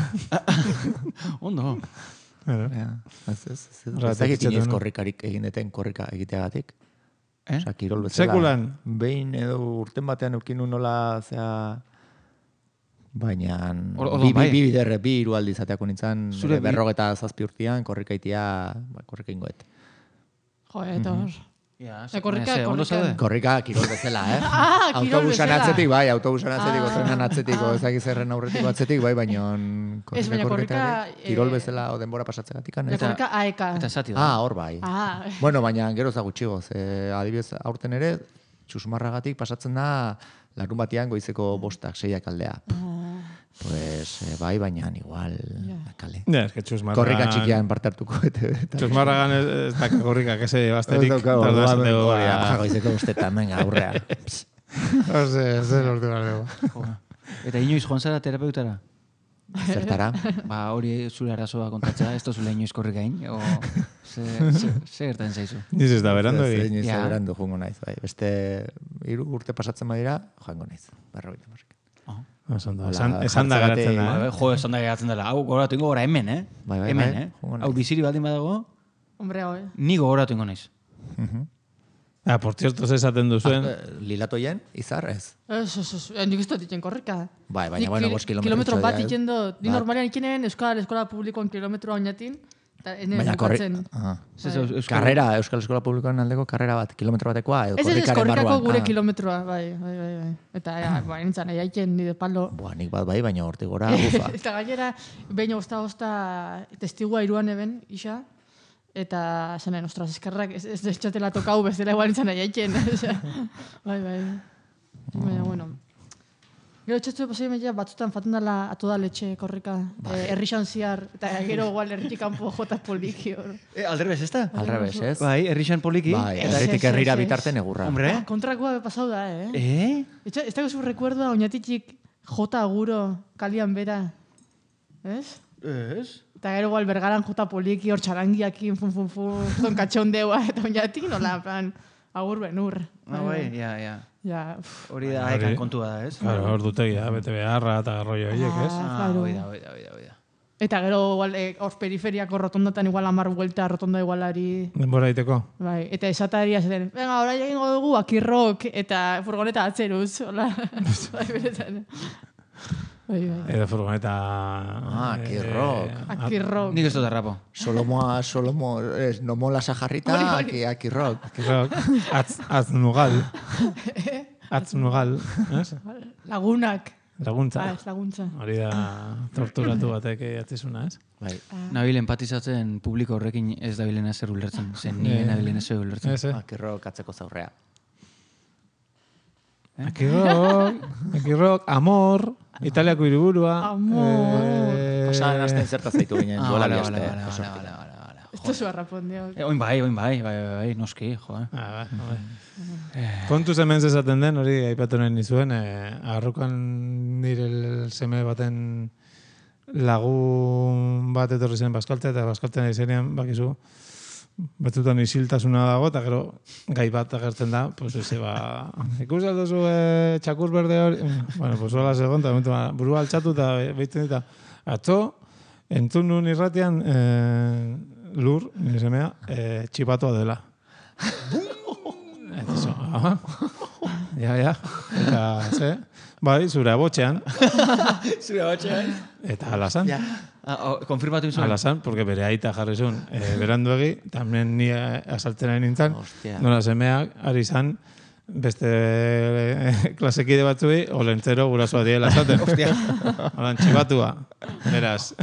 Speaker 4: Ondo.
Speaker 3: Pero,
Speaker 2: Ja, ez, ez, ez, ez,
Speaker 3: Horregatik
Speaker 2: ez dakit
Speaker 3: itxaten
Speaker 2: inoiz
Speaker 3: du.
Speaker 2: korrikarik egin deten korrika egiteagatik.
Speaker 4: Eh?
Speaker 2: Osa, kirol bezala.
Speaker 3: Sekulan?
Speaker 2: Behin edo urten batean eukinu nola, zea... Baina...
Speaker 4: Or- orduan,
Speaker 2: Bi, bi,
Speaker 4: bai.
Speaker 2: bi biderre, bi hiru aldiz ateako nintzen,
Speaker 4: Zure
Speaker 2: nire
Speaker 4: bi-
Speaker 2: berrogeta zazpi urtean, korrikaitia, ba, korrika ingoet.
Speaker 5: Jo, eta hor.
Speaker 4: Ja,
Speaker 5: E, korrika,
Speaker 4: ze, ondo
Speaker 5: korrika.
Speaker 4: zaude?
Speaker 2: Korrika kirol bezala, eh?
Speaker 5: Ah, kirol
Speaker 2: Autobusan
Speaker 5: bezala.
Speaker 2: atzetik, bai, autobusan atzetik,
Speaker 5: Ah.
Speaker 2: trenan atzetiko,
Speaker 5: Ah.
Speaker 2: ez dakiz zerren aurretiko atzetik, bai, baina
Speaker 5: Ez, baina korrika,
Speaker 2: ere, kirol
Speaker 5: eh,
Speaker 2: bezala o denbora pasatzegatik,
Speaker 5: Ja, korrika aeka.
Speaker 4: Eta zati da.
Speaker 2: Ah, hor bai.
Speaker 5: Ah,
Speaker 2: Bueno, baina gero zagutxigo, ze adibidez aurten ere, txusmarragatik pasatzen da larun batean goizeko bostak, seiak aldea. Pues, eh, bai, baina igual, kale.
Speaker 3: ja, ez que txusmarragan...
Speaker 2: Korrika txikian parte hartuko. eta- eta-
Speaker 3: Txusmarragan ez, ez da korrika, que se
Speaker 2: Ez
Speaker 3: basterik.
Speaker 2: daukagu,
Speaker 3: tardatzen
Speaker 2: orduan,
Speaker 3: dugu,
Speaker 2: hori,
Speaker 3: ba.
Speaker 2: ah, goizeko bostetan, venga, aurrea.
Speaker 3: Ose, zer lortu behar dugu.
Speaker 4: Eta inoiz joan zara terapeutara?
Speaker 2: Zertara?
Speaker 4: Ba, hori zure arazoa kontatzea, ez tozule inoiz korrikain, o ze, ze, ze gertatzen zaizu?
Speaker 3: Niz ez da berando
Speaker 2: Ez,
Speaker 3: egin.
Speaker 2: inoiz
Speaker 4: Ja.
Speaker 2: berandu joango naiz, bai. Beste hiru urte pasatzen badira, joango naiz. Berrogeita marrik.
Speaker 3: Esan da,
Speaker 2: Hola,
Speaker 3: esan, esan da
Speaker 2: jartzegatik,
Speaker 3: geratzen da.
Speaker 4: Ba,
Speaker 3: eh?
Speaker 4: jo, esan da geratzen dela. Hau gogoratu ingo gora hemen, eh?
Speaker 2: Bai, bai,
Speaker 4: hemen,
Speaker 2: bai,
Speaker 4: eh?
Speaker 2: joango naiz.
Speaker 4: Hau biziri baldin badago,
Speaker 5: hombre, hau, eh.
Speaker 4: ni gogoratu ingo naiz.
Speaker 3: Ah, por cierto, ze esaten duzuen.
Speaker 2: Eh, Lilatoien, izar, ez?
Speaker 5: Ez, ez, ez, eh, nik ez dut ditzen korrika.
Speaker 2: Bai, baina,
Speaker 5: Nik
Speaker 2: bueno,
Speaker 5: kil-
Speaker 2: bost kilometro
Speaker 5: Kilometro bat
Speaker 2: itxoia,
Speaker 5: ditzen dut. Ni
Speaker 2: Bat.
Speaker 5: normalean ikinen Euskal Eskola Publikoan kilometroa oinatin. Eta ene
Speaker 2: Baina korri...
Speaker 5: bukatzen.
Speaker 2: Ah.
Speaker 4: Ze, ze, euskal-
Speaker 2: Karrera, Euskal Eskola Publikoan aldeko karrera bat, kilometro batekoa, edo
Speaker 5: Ez ez ez,
Speaker 2: korrikaren
Speaker 5: korrikako
Speaker 2: barruan.
Speaker 5: gure
Speaker 2: Ah.
Speaker 5: kilometroa, bai, bai, bai, bai. Eta, ja, bai, nintzen, aiaiken nire palo.
Speaker 2: Boa, nik bat bai, baina hortik gora, ufa.
Speaker 5: Eta gainera, behin osta-osta testigua iruan eben, isa, eta zanen, ostras, eskerrak, ez, ez txatela tokau bezala igual nintzen aiaiken. Osea, bai, bai. Baina, bueno. Gero txatzu pasai meia batzutan faten dela ato da letxe korrika, eh, herrixan ziar, eta gero igual herritik kanpo jota poliki hor.
Speaker 4: Eh, alderbez, ez da?
Speaker 2: Al revés, ez?
Speaker 4: Bai, herrixan poliki.
Speaker 2: Bai,
Speaker 5: Ez,
Speaker 2: herritik
Speaker 5: ez,
Speaker 2: herrira
Speaker 5: ez, ez.
Speaker 2: bitarten egurra.
Speaker 4: Hombre,
Speaker 5: Ah, kontrakoa pasau da, eh?
Speaker 4: eh?
Speaker 5: Etxe, ez dago zu recuerdoa oinatitik jota aguro kalian bera. Ez?
Speaker 4: Ez?
Speaker 5: Eta gero igual bergaran jota poliki hor txarangiakin, fun, fun, fun, zon katxondeua, eta oinatik nola, en plan, agur benur.
Speaker 4: Ah, bai, ja, ja.
Speaker 5: Ja, pff.
Speaker 4: Hori da,
Speaker 3: Hori.
Speaker 4: aekan kontua da, ez?
Speaker 3: Claro, hor dutegia, bete beharra eta garroio horiek, ez?
Speaker 5: Ah,
Speaker 4: Ah,
Speaker 5: claro.
Speaker 4: hoi da, hoi da, hoi da, hoi da.
Speaker 5: Eta gero igual, eh, hor periferiako rotondatan igual amar vuelta rotonda igualari.
Speaker 3: Denbora iteko.
Speaker 5: Bai, eta esatari azaten, venga, orain egingo dugu akirrok, eta furgoneta atzeruz, hola. Bai, benetan. Bai, bai.
Speaker 3: Edo furgoneta...
Speaker 2: Ah,
Speaker 3: eh,
Speaker 2: akirrok.
Speaker 5: Akirrok.
Speaker 4: Nik ez dut arrapo.
Speaker 2: Solomoa, Solomo, ez, nomola sajarrita,
Speaker 5: Hori, hori.
Speaker 2: aki, akirrok.
Speaker 3: Akirrok, atz, atz-nugal. Atz-nugal, ez?
Speaker 5: Lagunak.
Speaker 3: Laguntza.
Speaker 5: Ah, ez laguntza.
Speaker 3: Hori da torturatu batek atzizuna, ez?
Speaker 2: Bai.
Speaker 4: Nabil empatizatzen publiko horrekin ez da bilen ezer ulertzen. Zen ni
Speaker 3: Eh.
Speaker 4: nabilen ezer ulertzen.
Speaker 3: Ez, eh?
Speaker 2: Akirrok atzeko zaurrea.
Speaker 3: Akirrok, akirrok, amor, Italiako hiriburua.
Speaker 5: Amor.
Speaker 3: eh,
Speaker 2: Pasaden asten zerta zaitu ginen,
Speaker 4: Ah,
Speaker 2: duela
Speaker 4: vale,
Speaker 2: bi
Speaker 4: vale,
Speaker 2: aste.
Speaker 4: vale,
Speaker 2: oso
Speaker 4: vale,
Speaker 2: hortik.
Speaker 4: vale, vale, vale.
Speaker 5: Ez duzu arrapondio.
Speaker 4: Eh, oin bai, oin bai, bai, bai, bai, noski, jo, eh.
Speaker 3: Ah, bai, bai. Kontuz hemen zezaten den, hori aipatu nahi nizuen, eh, arrokan nire seme baten lagun bat etorri zen Baskaltea, eta Baskaltean izenean, bakizu, batzutan isiltasuna dago, eta gero gai bat agertzen da, pues eze ba, ikus aldozu e, txakur berde hori, bueno, pues hola segon, eta burua altxatu, eta behitzen dita, atzo, entzun nun irratian, e, lur, nire semea, e, txipatoa dela. Eta zo, aha, ja, ja, eta, ze, bai, zure abotxean,
Speaker 4: Zure batxean.
Speaker 3: eta alasan.
Speaker 4: Ja. Ah, oh, konfirmatu izan.
Speaker 3: Alasan, porque bere aita jarri zuen e, beranduegi, tamen ni asaltzen ari nintzen,
Speaker 2: Hostia.
Speaker 3: nola semeak, ari zan, beste e, klasekide batzui, olentzero gurasoa diela esaten.
Speaker 4: Hostia.
Speaker 3: Holan, txibatua. Beraz.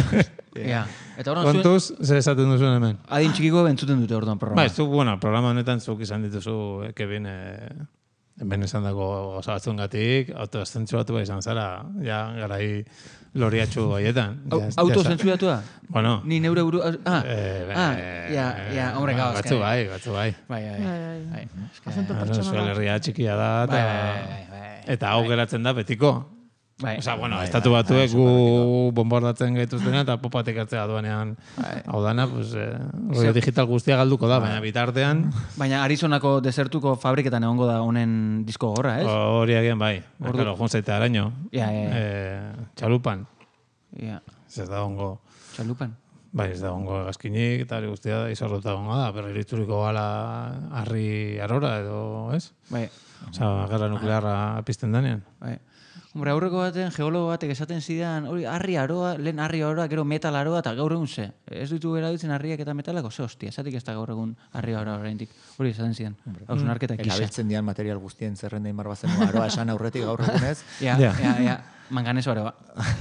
Speaker 4: Ja. Eta orduan zuen,
Speaker 3: Kontuz, zer esaten duzuen hemen.
Speaker 4: adin txikiko bentzuten dute orduan programa.
Speaker 3: Ba, ez du, bueno, programa honetan zuk izan dituzu, eh, Kevin, eh, hemen esan dago gauza batzungatik, autozentzuratu izan zara, ja, garai loriatxu haietan. Ja, ja,
Speaker 4: Autozentzuratu da?
Speaker 3: Bueno.
Speaker 4: Ni neure buru... Ah,
Speaker 3: Eh,
Speaker 4: ah, ja, ja, hombre, gauz.
Speaker 3: Batzu bai, batzu bai.
Speaker 4: Bai, bai,
Speaker 5: Bai, bai.
Speaker 4: bai.
Speaker 5: Acento
Speaker 3: Euskal
Speaker 5: pertsonala.
Speaker 3: Herria txikia da, eta,
Speaker 4: Bai, bai, bai, bai.
Speaker 3: eta hau geratzen da betiko.
Speaker 4: Bai.
Speaker 3: Osa, bueno,
Speaker 2: Bai,
Speaker 3: estatu
Speaker 2: bai,
Speaker 3: batuek
Speaker 2: bai,
Speaker 3: gu bombardatzen gaituztena eta popatik hartzea duenean hau dana, pues, eh, rollo digital guztia galduko da, baina bitartean
Speaker 4: Baina Arizonako desertuko fabriketan egongo da honen disko gorra, ez?
Speaker 3: hori agian bai.
Speaker 4: Ordu-
Speaker 3: Claro, joan zaite araño.
Speaker 4: Ja, ja, ja.
Speaker 3: Eh, txalupan.
Speaker 4: Ja,
Speaker 3: Ez da ongo.
Speaker 4: txalupan.
Speaker 3: Bai, ez da ongo gazkinik eta hori guztia izorrota gongo da, pero iritzuriko gala harri arora edo, ez?
Speaker 4: Bai,
Speaker 3: Osa, gerra nuklearra pizten danean.
Speaker 4: bai. Hombre, aurreko baten, geologo batek esaten zidan, hori harri aroa, lehen harri aroa, gero metal aroa, eta gaur egun ze. Ez ditu erabiltzen harriak eta metalako, ze hostia, esatik ez da gaur egun harri aroa oraindik. Hori esaten zidan. Hau sunarketa
Speaker 2: Eta
Speaker 4: gisa.
Speaker 2: biltzen dian material guztien zerrenda inbar bazen aroa esan aurretik gaur egunez.
Speaker 4: Ja,
Speaker 3: Ja.
Speaker 4: ja, ja. Manganeso aroa.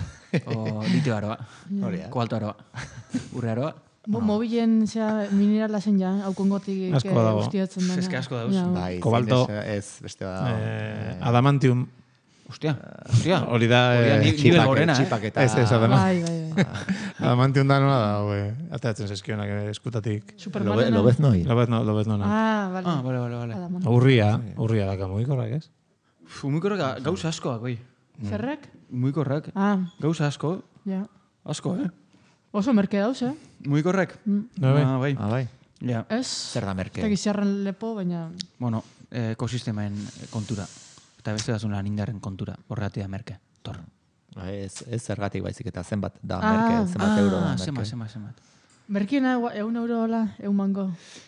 Speaker 4: O litio aroa.
Speaker 2: Hori da.
Speaker 4: Kobalto aroa. Urre aroa.
Speaker 5: Mo, mobilen zea minerala zen ja, haukongotik
Speaker 3: Asko dago.
Speaker 5: guztiatzen dena.
Speaker 4: Eske asko dauz.
Speaker 5: Ja,
Speaker 2: Bai,
Speaker 3: Kobalto.
Speaker 2: zein ez, ez beste bada.
Speaker 3: Eh, adamantium.
Speaker 4: Hostia, hostia.
Speaker 3: Hori da...
Speaker 4: Hori da,
Speaker 3: eh,
Speaker 4: ni- nivel gorena, eh?
Speaker 2: txipak eta...
Speaker 3: Ez, ez, adama-
Speaker 5: Bai, bai, bai.
Speaker 3: Adamantium da nola da, hau, atatzen zeskionak eh, eskutatik.
Speaker 2: Lobe,
Speaker 5: Supermanena.
Speaker 2: lobez noi.
Speaker 3: Lobez, no, lobez nona.
Speaker 5: Ah, vale.
Speaker 4: Ah, vale, vale, vale.
Speaker 5: Adaman.
Speaker 3: Urria, urria daka mugikorrak, ez?
Speaker 4: Mugikorrak gauza askoak, bai.
Speaker 5: Zerrak?
Speaker 4: Mugikorrak
Speaker 5: Ah,
Speaker 4: gauza asko,
Speaker 5: ja.
Speaker 4: asko, eh?
Speaker 5: Oso merke dauz, eh?
Speaker 4: Mugikorrak?
Speaker 3: No, bai.
Speaker 4: Ah, bai.
Speaker 2: Ah, bai.
Speaker 4: Ja.
Speaker 5: Ez?
Speaker 2: Zer da merke?
Speaker 5: Eta gizarren lepo, baina...
Speaker 4: Bueno, eh, ekosistemaen kontura. Eta beste da lan indarren kontura. Horregatia merke. Tor.
Speaker 2: Bai, Ez, ez zergatik baizik eta zenbat da
Speaker 5: Ah.
Speaker 2: merke, zenbat euro da
Speaker 4: Ah,
Speaker 2: merke.
Speaker 4: zenbat, zenbat, zenbat.
Speaker 5: Merkiena egun euro hola, egun mango.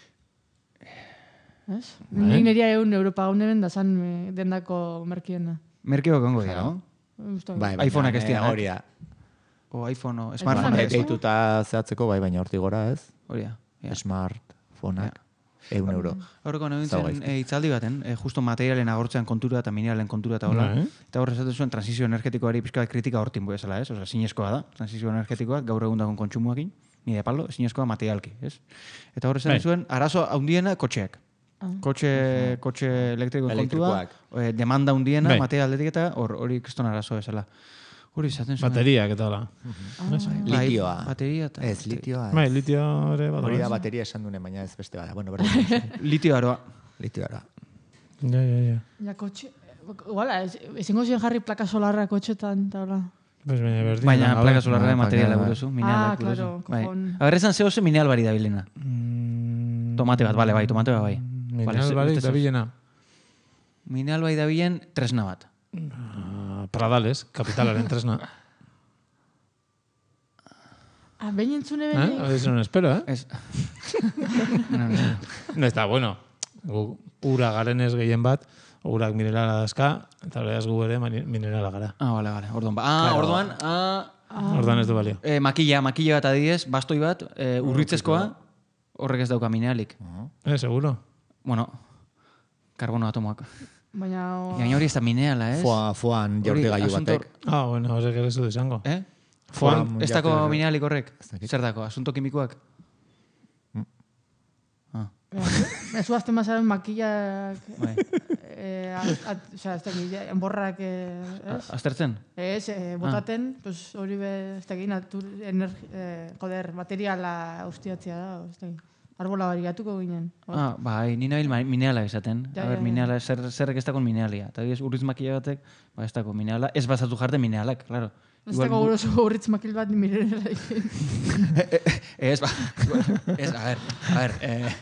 Speaker 5: Ez?
Speaker 3: Bai.
Speaker 5: Nik neria egun euro paguneben da zan eh, dendako merkiena.
Speaker 4: Merkeo gongo dira, no?
Speaker 5: Gusto.
Speaker 2: Bai, baina,
Speaker 4: iPhoneak ez
Speaker 2: eh,
Speaker 4: dira,
Speaker 2: Hori da.
Speaker 4: O iPhone, o
Speaker 5: iPhone
Speaker 4: smartphone.
Speaker 5: ez.
Speaker 4: ez?
Speaker 2: Gehituta zehatzeko, bai, baina hortik gora ez.
Speaker 4: Hori da. Ja.
Speaker 2: Smartphoneak, eun euro.
Speaker 4: Horreko nahi
Speaker 2: Zau
Speaker 4: nintzen
Speaker 2: gaizki.
Speaker 4: e, hitzaldi baten, e, justo materialen agortzean kontura eta mineralen kontura eta hola.
Speaker 3: Bai.
Speaker 4: Eta horre esaten zuen transizio energetikoari pixka bat kritika hortin bezala, ez? Osa, zinezkoa da, transizio energetikoak gaur egun dagoen kontsumoakin, nire palo, zinezkoa materialki, ez? Eta horre esaten
Speaker 3: Bai.
Speaker 4: zuen, arazo handiena kotxeak. Kotxe, kotxe elektrikoen kontua,
Speaker 2: Elektrikoak.
Speaker 4: e, demanda handiena
Speaker 3: Bai.
Speaker 4: materialetik eta hor hori kriston arazo bezala. Hori esaten zuen.
Speaker 3: Bateriak eta hola.
Speaker 4: Bai,
Speaker 2: Litioa.
Speaker 4: Bateria eta...
Speaker 2: Ez, litioa. ez.
Speaker 3: Bai, litio ere bada.
Speaker 2: Hori da
Speaker 3: ez?
Speaker 2: bateria esan dune, baina ez beste bada. Bueno, berdin.
Speaker 4: Litio aroa.
Speaker 2: Litioa.
Speaker 3: Ja, ja, ja.
Speaker 5: Ja, kotxe... Iguala, ez- ezingo ziren jarri plaka solarra kotxetan, eta hola.
Speaker 3: Pues baina berdin.
Speaker 4: Baina
Speaker 3: da,
Speaker 4: plaka
Speaker 3: bai.
Speaker 4: solarra
Speaker 2: Ah,
Speaker 4: materiala
Speaker 2: plaka-
Speaker 4: buruzu,
Speaker 5: Ah,
Speaker 4: mineralak buruzu.
Speaker 5: claro,
Speaker 4: Bai.
Speaker 5: cojon.
Speaker 4: Aber, esan zehose mineral bari dabilena.
Speaker 3: Mm,
Speaker 4: Tomate bat, bale, bai, tomate bat, bai.
Speaker 3: Mineral
Speaker 4: ze-
Speaker 3: barik
Speaker 4: uste
Speaker 3: da
Speaker 4: zehose.
Speaker 3: bilena.
Speaker 4: Mineral bai dabilen tresna bat.
Speaker 3: Ah, Pradales, kapitalaren tresna.
Speaker 5: Ah, behin entzune
Speaker 3: Eh?
Speaker 5: behin...
Speaker 3: Hori non espero, eh?
Speaker 4: Ez. no, no.
Speaker 3: No, ez da, bueno. Gu, ura garen ez gehien bat, urak minerala dazka, eta hori gu ere mani- minerala gara.
Speaker 4: Ah, bale, bale. Orduan, ba. Ah,
Speaker 2: Claro.
Speaker 4: orduan, ah,
Speaker 3: Ordan ez du balio.
Speaker 4: eh, makilla, makilla bat adidez, bastoi bat, eh, urritzezkoa, horrek ez dauka mineralik.
Speaker 3: Eh, seguro.
Speaker 4: Bueno, karbono atomoak.
Speaker 5: Baina...
Speaker 4: Baina hori ez da minerala, ez?
Speaker 2: Foa, foan
Speaker 4: Hori,
Speaker 2: jordi gaiu
Speaker 4: asunto-
Speaker 2: batek.
Speaker 3: Ah, bueno, horrek ere zu izango.
Speaker 4: Eh?
Speaker 2: Foan
Speaker 4: Ez dako
Speaker 2: jartzen-
Speaker 4: mineralik horrek?
Speaker 2: Ez dakit.
Speaker 4: Zer dako, asunto kimikoak? Ah.
Speaker 5: Ez uazten mazaren makillak...
Speaker 4: Bai.
Speaker 5: Eh, Osa, ez dakit, enborrak... Ez?
Speaker 4: Aztertzen?
Speaker 5: Ez, eh, botaten, pues hori be, ez dakit, natur, energi, eh, joder, materiala ustiatzea da, ez dakit. Arbola bariatuko ginen.
Speaker 4: Ah, bai, ni nabil minerala esaten.
Speaker 5: Ja,
Speaker 4: A ber,
Speaker 5: ja, ja.
Speaker 4: minerala, zer, zerrek ez dako minerala. Eta ez urriz makilla batek, ba ez dako minerala. Ez bazatu jarte mineralak, claro.
Speaker 5: Ez dago guroso urritz makil bat mirela ikin.
Speaker 4: Ez, ba, ez, a ber, a ber, eh...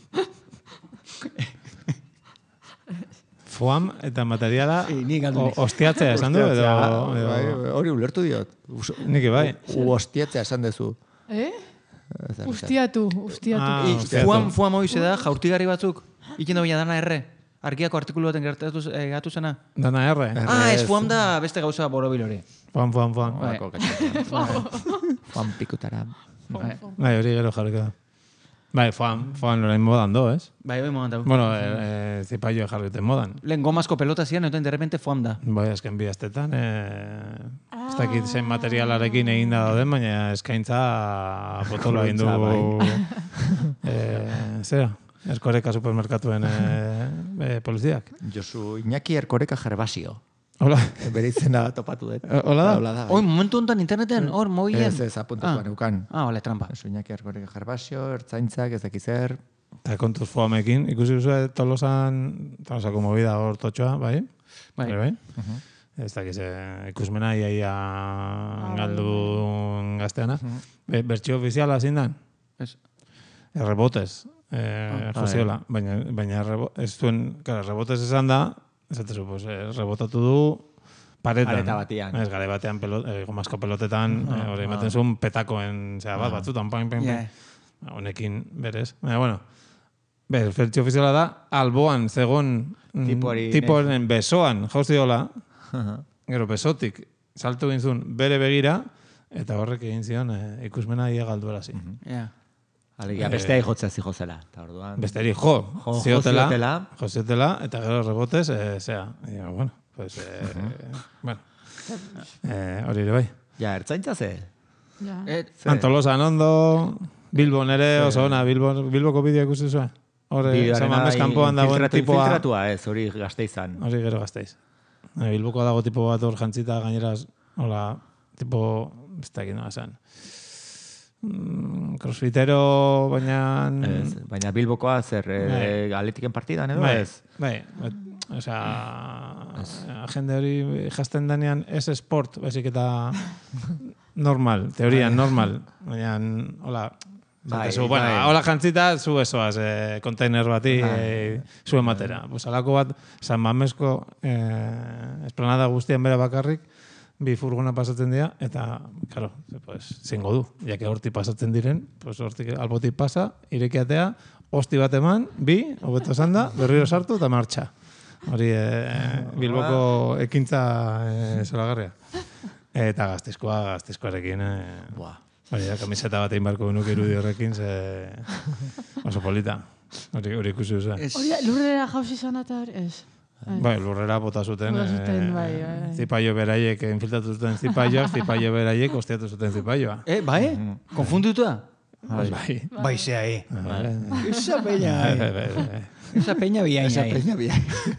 Speaker 3: Foam eta materiala
Speaker 4: I, ni galdu
Speaker 3: o- ostiatzea esan du, edo...
Speaker 2: Bai,
Speaker 3: edo-
Speaker 2: hori ulertu diot.
Speaker 3: Nik bai.
Speaker 2: Uostiatzea esan dezu.
Speaker 5: Eh? Ustiatu, ustiatu.
Speaker 3: Ah,
Speaker 4: I,
Speaker 3: ustiatu.
Speaker 4: fuam, fuam hoize da, jaurtigarri batzuk, ikendo baina dana erre. Argiako artikulu baten gertatu eh, gatu zena.
Speaker 3: Dana erre.
Speaker 4: Ah, ez fuam da beste gauza borobil hori.
Speaker 3: Foam, foam, foam.
Speaker 4: Bai.
Speaker 2: Juan pikutara.
Speaker 3: Bai, hori gero jarriko da. Bai, foam, foam lorain modan do, ez?
Speaker 4: Bai, bai, momentu.
Speaker 3: Bueno, eh, eh, zipaio jarriten modan.
Speaker 4: Lehen gomazko pelota zian, eta de repente fuam da.
Speaker 3: Bai, azken bi astetan, eh, ez dakit zen materialarekin egin da dauden, baina eskaintza potolo egin du eh, zera, Erkoreka supermerkatuen eh, eh, poliziak.
Speaker 2: Josu Iñaki Erkoreka Gervasio.
Speaker 3: Hola,
Speaker 2: Bere izena topatu dut.
Speaker 3: hola da?
Speaker 2: Hola da.
Speaker 4: Oi, momentu honetan interneten, hor, mobilen.
Speaker 2: Ez, ez, apuntatuan
Speaker 4: Ah.
Speaker 2: eukan.
Speaker 4: Ah, ole, trampa.
Speaker 2: Josu Iñaki Erkoreka Gervasio, ertzaintzak, ez dakiz zer.
Speaker 3: Eta kontuz foamekin, ikusi duzu Tolosan, Tolosako movida hor totxoa, bai?
Speaker 4: Bai.
Speaker 3: Bai, bai? Ez dakiz, eh, ikusmena iaia galdu gazteana. Be- Bertxio ofiziala zein dan?
Speaker 4: Ez.
Speaker 3: Errebotez, eh, Josiola. Baina, baina rebo, ez duen, claro, rebotez esan da, esatezu, pues, eh, rebotatu du paretan.
Speaker 2: Areta batean.
Speaker 3: Ez, gare batean, pelot, eh, gomazko pelotetan, eh, hori ematen zuen petakoen, zera bat, batzutan, pain, pain,
Speaker 4: Ja.
Speaker 3: pain. Honekin, berez. Baina, bueno, ber, bertxio ofiziala da, alboan zegon mm,
Speaker 2: Tipoari-
Speaker 3: tipoaren besoan, jauziola, gero besotik, saltu egin zuen bere begira, eta horrek egin zion eh, ikusmena ia galduarazi.
Speaker 4: Ja.
Speaker 2: Alegia, bestea ijotzea zijo zela. Eta orduan...
Speaker 3: Besteri, jo,
Speaker 2: Jo, jo
Speaker 3: ziotela,
Speaker 2: ziotela.
Speaker 3: jo ziotela, eta gero rebotez, eh, zea, ja, bueno, pues, eh, bueno, eh, hori ere bai.
Speaker 2: Ja, ertzaintza ze?
Speaker 5: Ja.
Speaker 4: Eh,
Speaker 2: Ze?
Speaker 3: Antolosan ondo, Bilbon ere, oso ona, Bilbon, Bilboko bideo ikusi zuen. Hore,
Speaker 2: Bideoaren
Speaker 3: San Mamés
Speaker 2: ara,
Speaker 3: kanpoan dagoen
Speaker 2: infiltratu-
Speaker 3: tipoa,
Speaker 2: Infiltratua ez, hori gazte izan.
Speaker 3: hori gero gazteiz. Eh, Bilboko dago tipo bat hor jantzita gainera, hola, tipo, ez da egin noa esan. Mm, crossfitero, baina...
Speaker 2: Ez, baina Bilbokoa zer, eh, atletiken partidan edo
Speaker 3: Bai,
Speaker 2: ez?
Speaker 3: bai, bai. Osea, jende hori jazten denean ez esport, baizik eta normal, teorian normal. Baina, hola,
Speaker 2: Bai,
Speaker 3: zu, bueno,
Speaker 2: bai.
Speaker 3: hola jantzita, zu esoaz, eh, kontainer bati, eh, zu ematera. Pues alako bat, San Mamesko eh, esplanada guztian bera bakarrik, bi furgona pasatzen dira, eta, claro, pues, zingo du. Jake hortik pasatzen diren, pues, hortik albotik pasa, irekiatea, hosti bat eman, bi, hobeto esan da, berriro sartu eta martxa. Hori, eh, Bilboko ekintza eh, zoragarria. Eta gaztizkoa, gaztizkoarekin, eh,
Speaker 2: Buah.
Speaker 3: hori da, kamiseta bat egin barko genuke irudi horrekin, ze oso polita. Hori, hori ikusi duzu.
Speaker 4: Ez.
Speaker 5: Hori, lurrera jauzi izan eta hori, ez.
Speaker 3: Bai, lurrera bota zuten,
Speaker 5: Bota zuten,
Speaker 3: eh,
Speaker 5: bai, bai.
Speaker 3: zipaio beraiek infiltratu zuten zipaioak, zipaio beraiek ostiatu zuten zipaioa.
Speaker 4: Eh, bai? Konfunduta?
Speaker 3: Pues bai.
Speaker 4: Bai, zea, eh.
Speaker 3: Bai,
Speaker 4: Esa peña,
Speaker 3: bai,
Speaker 4: eh.
Speaker 3: bai, bai.
Speaker 4: Esa peña biaina,
Speaker 2: Esa
Speaker 4: eh.
Speaker 2: peña bia.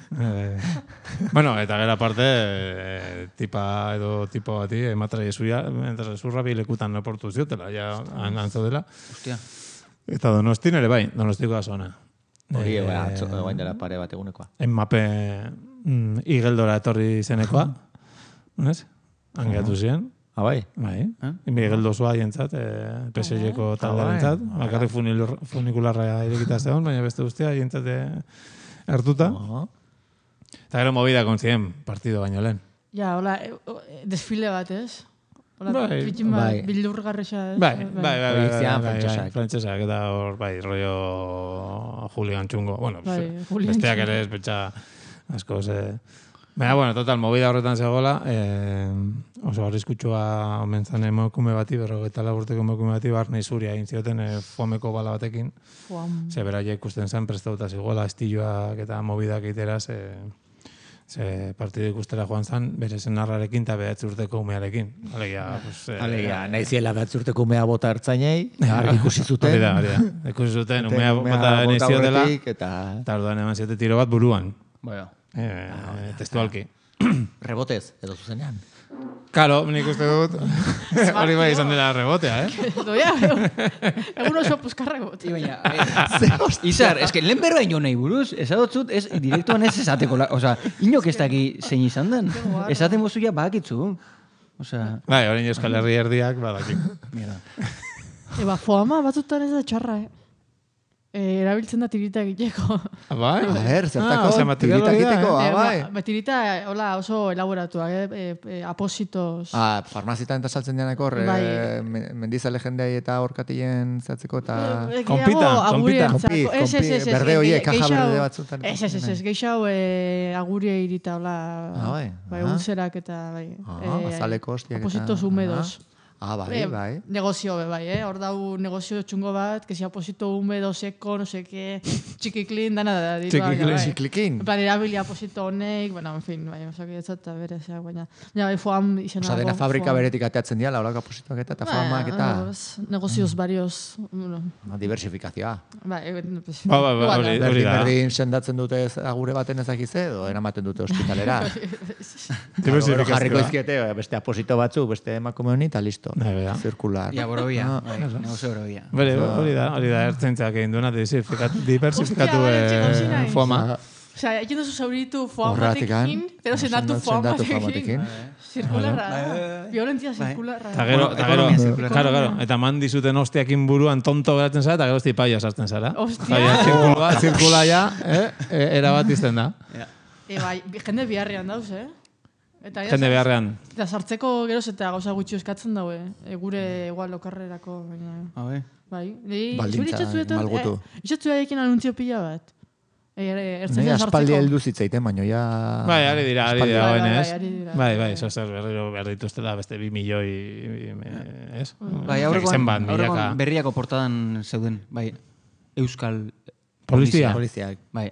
Speaker 3: Bueno, eta gero aparte, eh, tipa edo tipo bati, ematra jesuia, entre zurra bi lekutan leportu ziotela, ja han antzaudela.
Speaker 4: Hostia.
Speaker 3: Eta Donostin ere bai, Donostikoa zona.
Speaker 2: Hori,
Speaker 3: Eh,
Speaker 2: bai, atzo, guain dela pare bat egunekoa.
Speaker 3: Enmape mm, igeldora etorri zenekoa, ez? Angeatu ziren.
Speaker 2: Ah, bai?
Speaker 3: Bai,
Speaker 4: Eh?
Speaker 3: igeldo zua jentzat, eh, P S G-ko taldearentzat, bakarrik funil- funikularra irekita zegoen, baina beste guztia jentzat eh, hartuta.
Speaker 2: Oh.
Speaker 3: Eta gero movida kontzien, partido baino lehen.
Speaker 5: Ja, hola, e, o- e, desfile bat, ez? Hola,
Speaker 3: Bai.
Speaker 5: pitxin bat,
Speaker 2: Bai.
Speaker 5: bildurgarresa, ez?
Speaker 3: Bai, bai, bai, bai,
Speaker 2: Horiek
Speaker 3: bai,
Speaker 2: zian
Speaker 3: bai,
Speaker 2: frantsesak.
Speaker 3: bai, frantsesak, eta hor, bai, rollo hooligan txungo. Bueno,
Speaker 5: Bai,
Speaker 3: pues,
Speaker 5: hooligan
Speaker 3: besteak
Speaker 5: txungo.
Speaker 3: ere, espetxa, asko, ze... Baina, bueno, total, movida horretan zegoela, eh, oso arriskutsua omen zan emakume bati, berrogeita lau urteko emakume bati, barne izuria egin zioten eh, foameko bala batekin.
Speaker 5: Fuam.
Speaker 3: Ze beraia ikusten zen, prestauta zigoela, estiloak eta mobidak egiteraz, e, Ze partidu ikustera joan zan, bere senarrarekin eta behatzi urteko umearekin. Alegia, pues... Eh,
Speaker 2: Alegia, nahi ziela behatzurteko umea bota ertzainei, argi ikusi zuten.
Speaker 3: Hori da, hori da. Ikusi zuten, umea bota benizio dela,
Speaker 2: eta...
Speaker 3: eta orduan eman ziete tiro bat buruan.
Speaker 4: Bueno.
Speaker 3: Eh, testualki.
Speaker 2: Rebotez, edo zuzenean.
Speaker 3: Karo, nik uste dut, hori bai izan dela rebotea, eh?
Speaker 5: Doia, egun oso puzkarra got.
Speaker 4: Baina, Izar, es que lehen berba ino nahi buruz, esadotzut, ez, direktuan ez esateko, la, oza, inok ez daki zein izan den. Esaten bozu ja bakitzu. Oza...
Speaker 3: Bai, hori Euskal Herri erdiak, badakik.
Speaker 4: Mira.
Speaker 5: Eba, foama batzutan ez da txarra, eh? E, erabiltzen da tirita egiteko.
Speaker 3: Bai?
Speaker 2: A ber, zertako,
Speaker 3: Ah, material
Speaker 2: tirita
Speaker 3: hori da,
Speaker 2: egiteko,
Speaker 5: Eh,
Speaker 2: ah, bai.
Speaker 5: ba, ba, tirita, hola, oso elaboratua, eh? E, e, apositos.
Speaker 2: Ah, farmazitan eta saltzen dianeko, hor,
Speaker 5: Bai.
Speaker 2: eh, mendizale jendei eta horkatilen zatzeko, eta...
Speaker 5: Eh,
Speaker 3: Konpita,
Speaker 5: gehiago
Speaker 3: konpita.
Speaker 5: agurien
Speaker 2: Konpi,
Speaker 5: zako. Ez, ez,
Speaker 2: konpi,
Speaker 5: ez, ez,
Speaker 2: berde
Speaker 5: ge-
Speaker 2: horiek, caja
Speaker 5: gehiago-
Speaker 2: berde batzutan.
Speaker 5: Ez, ez, ez, ez, gehiago eh, agurie irita, hola,
Speaker 2: Ah, bai.
Speaker 5: bai,
Speaker 2: Ah.
Speaker 5: ulcerak eta, bai.
Speaker 2: Ah,
Speaker 5: eh,
Speaker 2: azaleko hostiak eta...
Speaker 5: Apositos húmedos.
Speaker 2: Ah, bai,
Speaker 5: Eh,
Speaker 2: bai.
Speaker 5: Negozio be, bai, eh? Hor dau negozio txungo bat, que si aposito húmedo, seco, no sé qué, txikiklin, dana da. diru,
Speaker 2: Txikiklin,
Speaker 5: bai.
Speaker 2: txiklikin.
Speaker 5: En plan, erabili aposito honek, bueno, en fin, bai, osak etzat eta bere, zera, baina. Ja, bai, foam izena.
Speaker 2: Osa, dena
Speaker 5: dago,
Speaker 2: fabrika
Speaker 5: foam.
Speaker 2: beretik ateatzen dira, laurako apositoak eta, eta formak eta...
Speaker 5: Bueno, pues, negocios varios, bueno,
Speaker 2: Diversifikazioa.
Speaker 5: bai, eh, pues,
Speaker 3: Ba, ba, ba,
Speaker 5: igual,
Speaker 3: hori-
Speaker 5: eh.
Speaker 3: hori da.
Speaker 2: Berdin sendatzen dute ez- agure baten ezakize, edo eramaten dute ospitalera.
Speaker 3: Diversifikazioa.
Speaker 2: Gero jarriko izkiete, beste aposito batzu, beste emakume honi, eta listo.
Speaker 3: Bai, bai, da.
Speaker 2: Zirkular.
Speaker 4: Ja, borobia.
Speaker 2: Ah,
Speaker 4: Bai, negozio borobia.
Speaker 3: Bere, hori da, hori da, ertzaintzak egin duena, diversifikatu, diversifikatu
Speaker 5: Hostia, bere,
Speaker 3: eh,
Speaker 5: txiko, zinaiz.
Speaker 3: foama.
Speaker 5: Osea, egin duzu zauritu foam
Speaker 2: Horregatik,
Speaker 5: batekin, pero sendatu foam
Speaker 2: sendatu
Speaker 5: batekin.
Speaker 2: foam batekin.
Speaker 5: Zirkularra,
Speaker 4: Bai, bai,
Speaker 5: da.
Speaker 4: bai.
Speaker 5: Violentzia zirkularra.
Speaker 3: Eta gero,
Speaker 4: Bueno,
Speaker 3: eta gero,
Speaker 4: ekonomia zirkularra.
Speaker 3: claro, claro, eta man dizuten hostiakin buruan tonto geratzen zara, eta gero esti paia sartzen zara.
Speaker 5: Hostia.
Speaker 3: Paia zirkula, zirkula ja, eh, e, erabat izten da.
Speaker 5: E, bai, jende biharrean dauz, eh? Eta ja,
Speaker 3: Jende
Speaker 5: sar-
Speaker 3: beharrean.
Speaker 5: Eta sartzeko geroz eta gauza gutxi eskatzen daue. E, gure igual lokarrerako, baina...
Speaker 4: Ah, bai.
Speaker 5: Bai, nei,
Speaker 2: Baldintza,
Speaker 5: zuri itxatzu eta...
Speaker 2: malgutu.
Speaker 5: Eh, itxatzu ekin anuntzio pila bat. E, e,
Speaker 2: Nei
Speaker 5: ertzaina
Speaker 2: aspaldi
Speaker 5: sartzeko.
Speaker 2: heldu zitzaiten, baino ja...
Speaker 3: Bai, ari dira, ari
Speaker 2: aspaldi-
Speaker 3: dira,
Speaker 5: Bai,
Speaker 3: hoen
Speaker 5: bai,
Speaker 3: ez.
Speaker 5: bai, ari dira.
Speaker 3: Bai, bai, zo zer berriro behar dituztela beste bi milioi, eh, ez?
Speaker 4: Bai, aurrekoan,
Speaker 3: Zenbat, milaka.
Speaker 4: aurrekoan berriako portadan zeuden, bai, Euskal
Speaker 3: Polizia.
Speaker 2: Poliziak.
Speaker 4: Bai.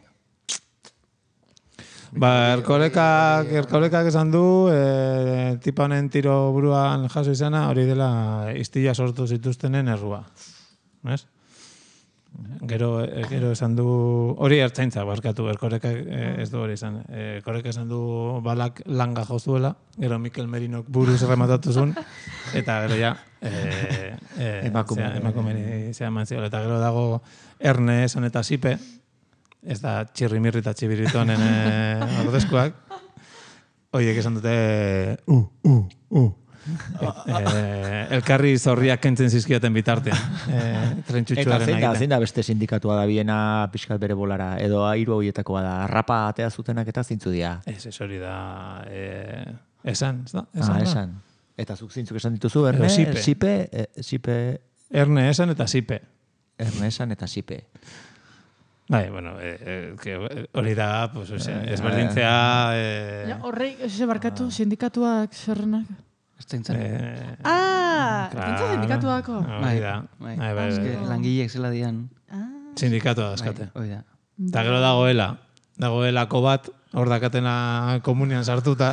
Speaker 3: Ba, erkorekak, erkorekak esan du, e, tipa honen tiro buruan jaso izana, hori dela istila sortu zituztenen errua. Ez? Gero, e, gero esan du, hori ertzaintza barkatu, erkorekak e, ez du hori izan. E, erkorek esan du balak langa jozuela, gero Mikel Merinok buruz rematatu zuen, eta gero ja, e, e,
Speaker 2: Emakume.
Speaker 3: zea- emakumeri zea eman ziola. Eta gero dago Erne esan eta Sipe, ez da txirrimirri eta txibiritonen eh, ordezkoak. Oiek esan dute u, u, u. eh, elkarri zorriak kentzen zizkioten bitartean. Eh,
Speaker 2: Eta
Speaker 3: Trentxutxuaren
Speaker 2: zein da,
Speaker 3: egiten.
Speaker 2: zein da beste sindikatua da biena pixkat bere bolara, edo hiru horietakoa da, rapa atea zutenak eta zintzu dira.
Speaker 3: Ez, ez hori da... Eh, esan, ez da? Esan,
Speaker 2: Ah,
Speaker 3: da?
Speaker 2: esan. Eta zuk zintzuk esan dituzu, Erne,
Speaker 3: Edo Sipe.
Speaker 2: Sipe, eh, Sipe,
Speaker 3: Erne esan eta Sipe.
Speaker 2: Erne esan eta Sipe.
Speaker 3: Bai, bueno, eh, eh, que hori da, pues, ose, ezberdintzea... Eh,
Speaker 5: Ja, horreik, ez barkatu, sindikatuak zerrenak.
Speaker 4: Ertzaintzan.
Speaker 3: eh,
Speaker 5: Ah,
Speaker 3: claro.
Speaker 5: ertzaintza sindikatuako.
Speaker 3: Hori da.
Speaker 4: Bai.
Speaker 3: Bai, bai,
Speaker 4: Ez
Speaker 3: bai.
Speaker 4: que langileek zela dian.
Speaker 5: Ah,
Speaker 3: Sindikatua
Speaker 4: Bai,
Speaker 3: dazkate.
Speaker 4: hori da.
Speaker 3: Eta gero dagoela, dagoelako bat, hor dakatena komunian sartuta,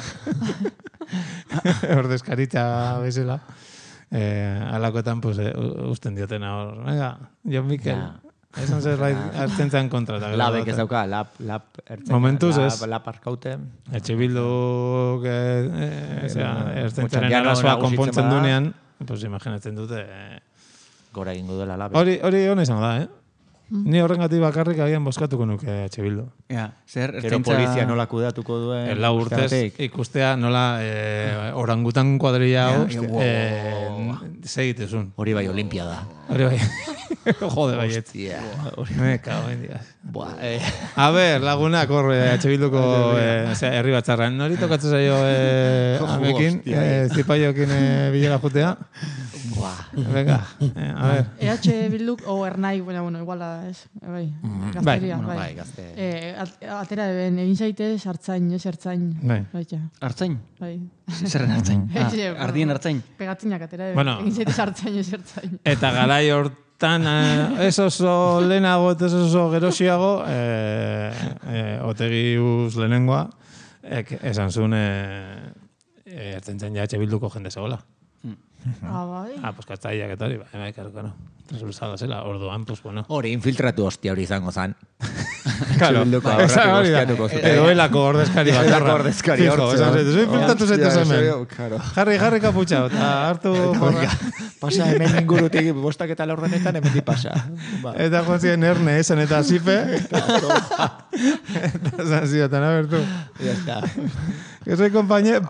Speaker 3: hor deskaritza bezala, eh, alakoetan pues, eh, usten diotena hor, venga, Jon Mikel,
Speaker 2: Ja.
Speaker 3: esan zerbait hartzen kontra. eta gero
Speaker 2: Labek ez
Speaker 3: dagoen.
Speaker 2: dauka, lap, lap, ertzen.
Speaker 3: Momentuz
Speaker 2: lap,
Speaker 3: ez.
Speaker 2: Lap arkaute.
Speaker 3: Etxe bilduk, eh, eh, zera, ertzentzaren
Speaker 2: Otxandiano
Speaker 3: arazoa
Speaker 2: nagusitzen
Speaker 3: konpontzen
Speaker 2: bada.
Speaker 3: dunean, pues imaginatzen dute, eh,
Speaker 2: Gora egingo dela labek.
Speaker 3: hori, hori hona izango da, eh? Ni horrengatik bakarrik agian bozkatuko nuke Etxe Bildu.
Speaker 4: Ja, zer,
Speaker 2: Gero
Speaker 4: ertzaintza...
Speaker 2: polizia nola kudeatuko duen.
Speaker 3: El lau urtez
Speaker 2: besteagatik.
Speaker 3: ikustea nola eh, orangutan kuadrilla hau
Speaker 4: Ja, ja,
Speaker 3: eh, segitezun.
Speaker 2: Hori bai olimpia da.
Speaker 3: Hori bai. Jode baiet.
Speaker 2: Hostia.
Speaker 3: Me cago en Dios.
Speaker 2: Buah, eh.
Speaker 3: A ber, lagunak hor eh, Etxe Bilduko eh, osea, herri batzarran. Nori tokatzen zaio eh, amekin,
Speaker 2: Hostia,
Speaker 3: eh, zipaiokin eh, bilela jutea.
Speaker 2: Buah.
Speaker 3: Venga, eh, a ber.
Speaker 5: E H Bilduk, o Ernai, bueno, bueno, igual da, ez. Bai, gazteria,
Speaker 2: Bueno,
Speaker 5: bai.
Speaker 2: bai, gazte.
Speaker 5: Eh, at- atera eben, egin zaitez, hartzain, ez hartzain.
Speaker 3: Bai.
Speaker 5: Baita,
Speaker 4: Artzain?
Speaker 5: bai.
Speaker 4: Zerren artzain? Ah,
Speaker 5: Ez, eh,
Speaker 4: ardien artzain?
Speaker 5: Pegatinak atera eben,
Speaker 3: Bueno.
Speaker 5: egin zaitez hartzain, ez hartzain.
Speaker 3: Eta garai hortan, eh, ez oso lehenago eta ez oso gerosiago, eh, eh, otegi uz lehenengoa, Ek, esan zuen, eh, eh, ertzen ja etxe bilduko jende zegoela.
Speaker 5: Ah, bai.
Speaker 3: Ah, pues katzaiak eta hori, bai, bai, karo, karo. Transversala zela, orduan, pues bueno.
Speaker 2: Hori, infiltratu hostia hori izango zan.
Speaker 3: Claro,
Speaker 2: Bilduko
Speaker 3: esa
Speaker 2: aurretik
Speaker 3: hori da.
Speaker 2: hostiatuko zuten.
Speaker 3: Edoelako ordezkari bakarra.
Speaker 2: Edoelako ordezkari
Speaker 3: Fijo,
Speaker 2: hortxe.
Speaker 3: esan zaitu, zui filtratu zaitu
Speaker 2: Hostia,
Speaker 3: hemen.
Speaker 2: eso, claro.
Speaker 3: Jarri, jarri kaputxa, eta hartu porra.
Speaker 2: Pasa hemen ingurutik, bostak eta laurdenetan hemen di pasa. Ba.
Speaker 3: Eta joan ziren erne, esan eta zipe. Eta esan ziotan, abertu.
Speaker 2: Ya está.
Speaker 3: Que soy compañero.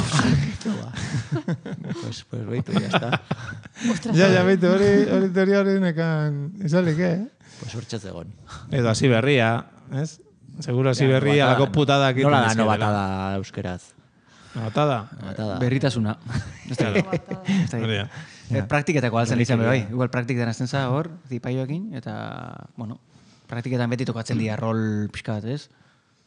Speaker 2: Pues, pues beitu, ya está.
Speaker 5: Ostras,
Speaker 3: Ja, ja, beitu, hori, hori teoria hori nekan, izalik, eh?
Speaker 2: Pues hortxe zegoen.
Speaker 3: Edo hasi berria, ez? Seguro hasi berria, alako putadak
Speaker 2: Nola da nobatada euskeraz?
Speaker 3: Nobatada?
Speaker 2: Nobatada.
Speaker 4: Berritasuna. Ez da, ez da.
Speaker 3: Hori da.
Speaker 4: Eh, Praktiketako altzen izan be bai. Igual praktiketan azten za hor, zipaioekin, eta, bueno, praktiketan beti tokatzen dira rol pixka bat, ez?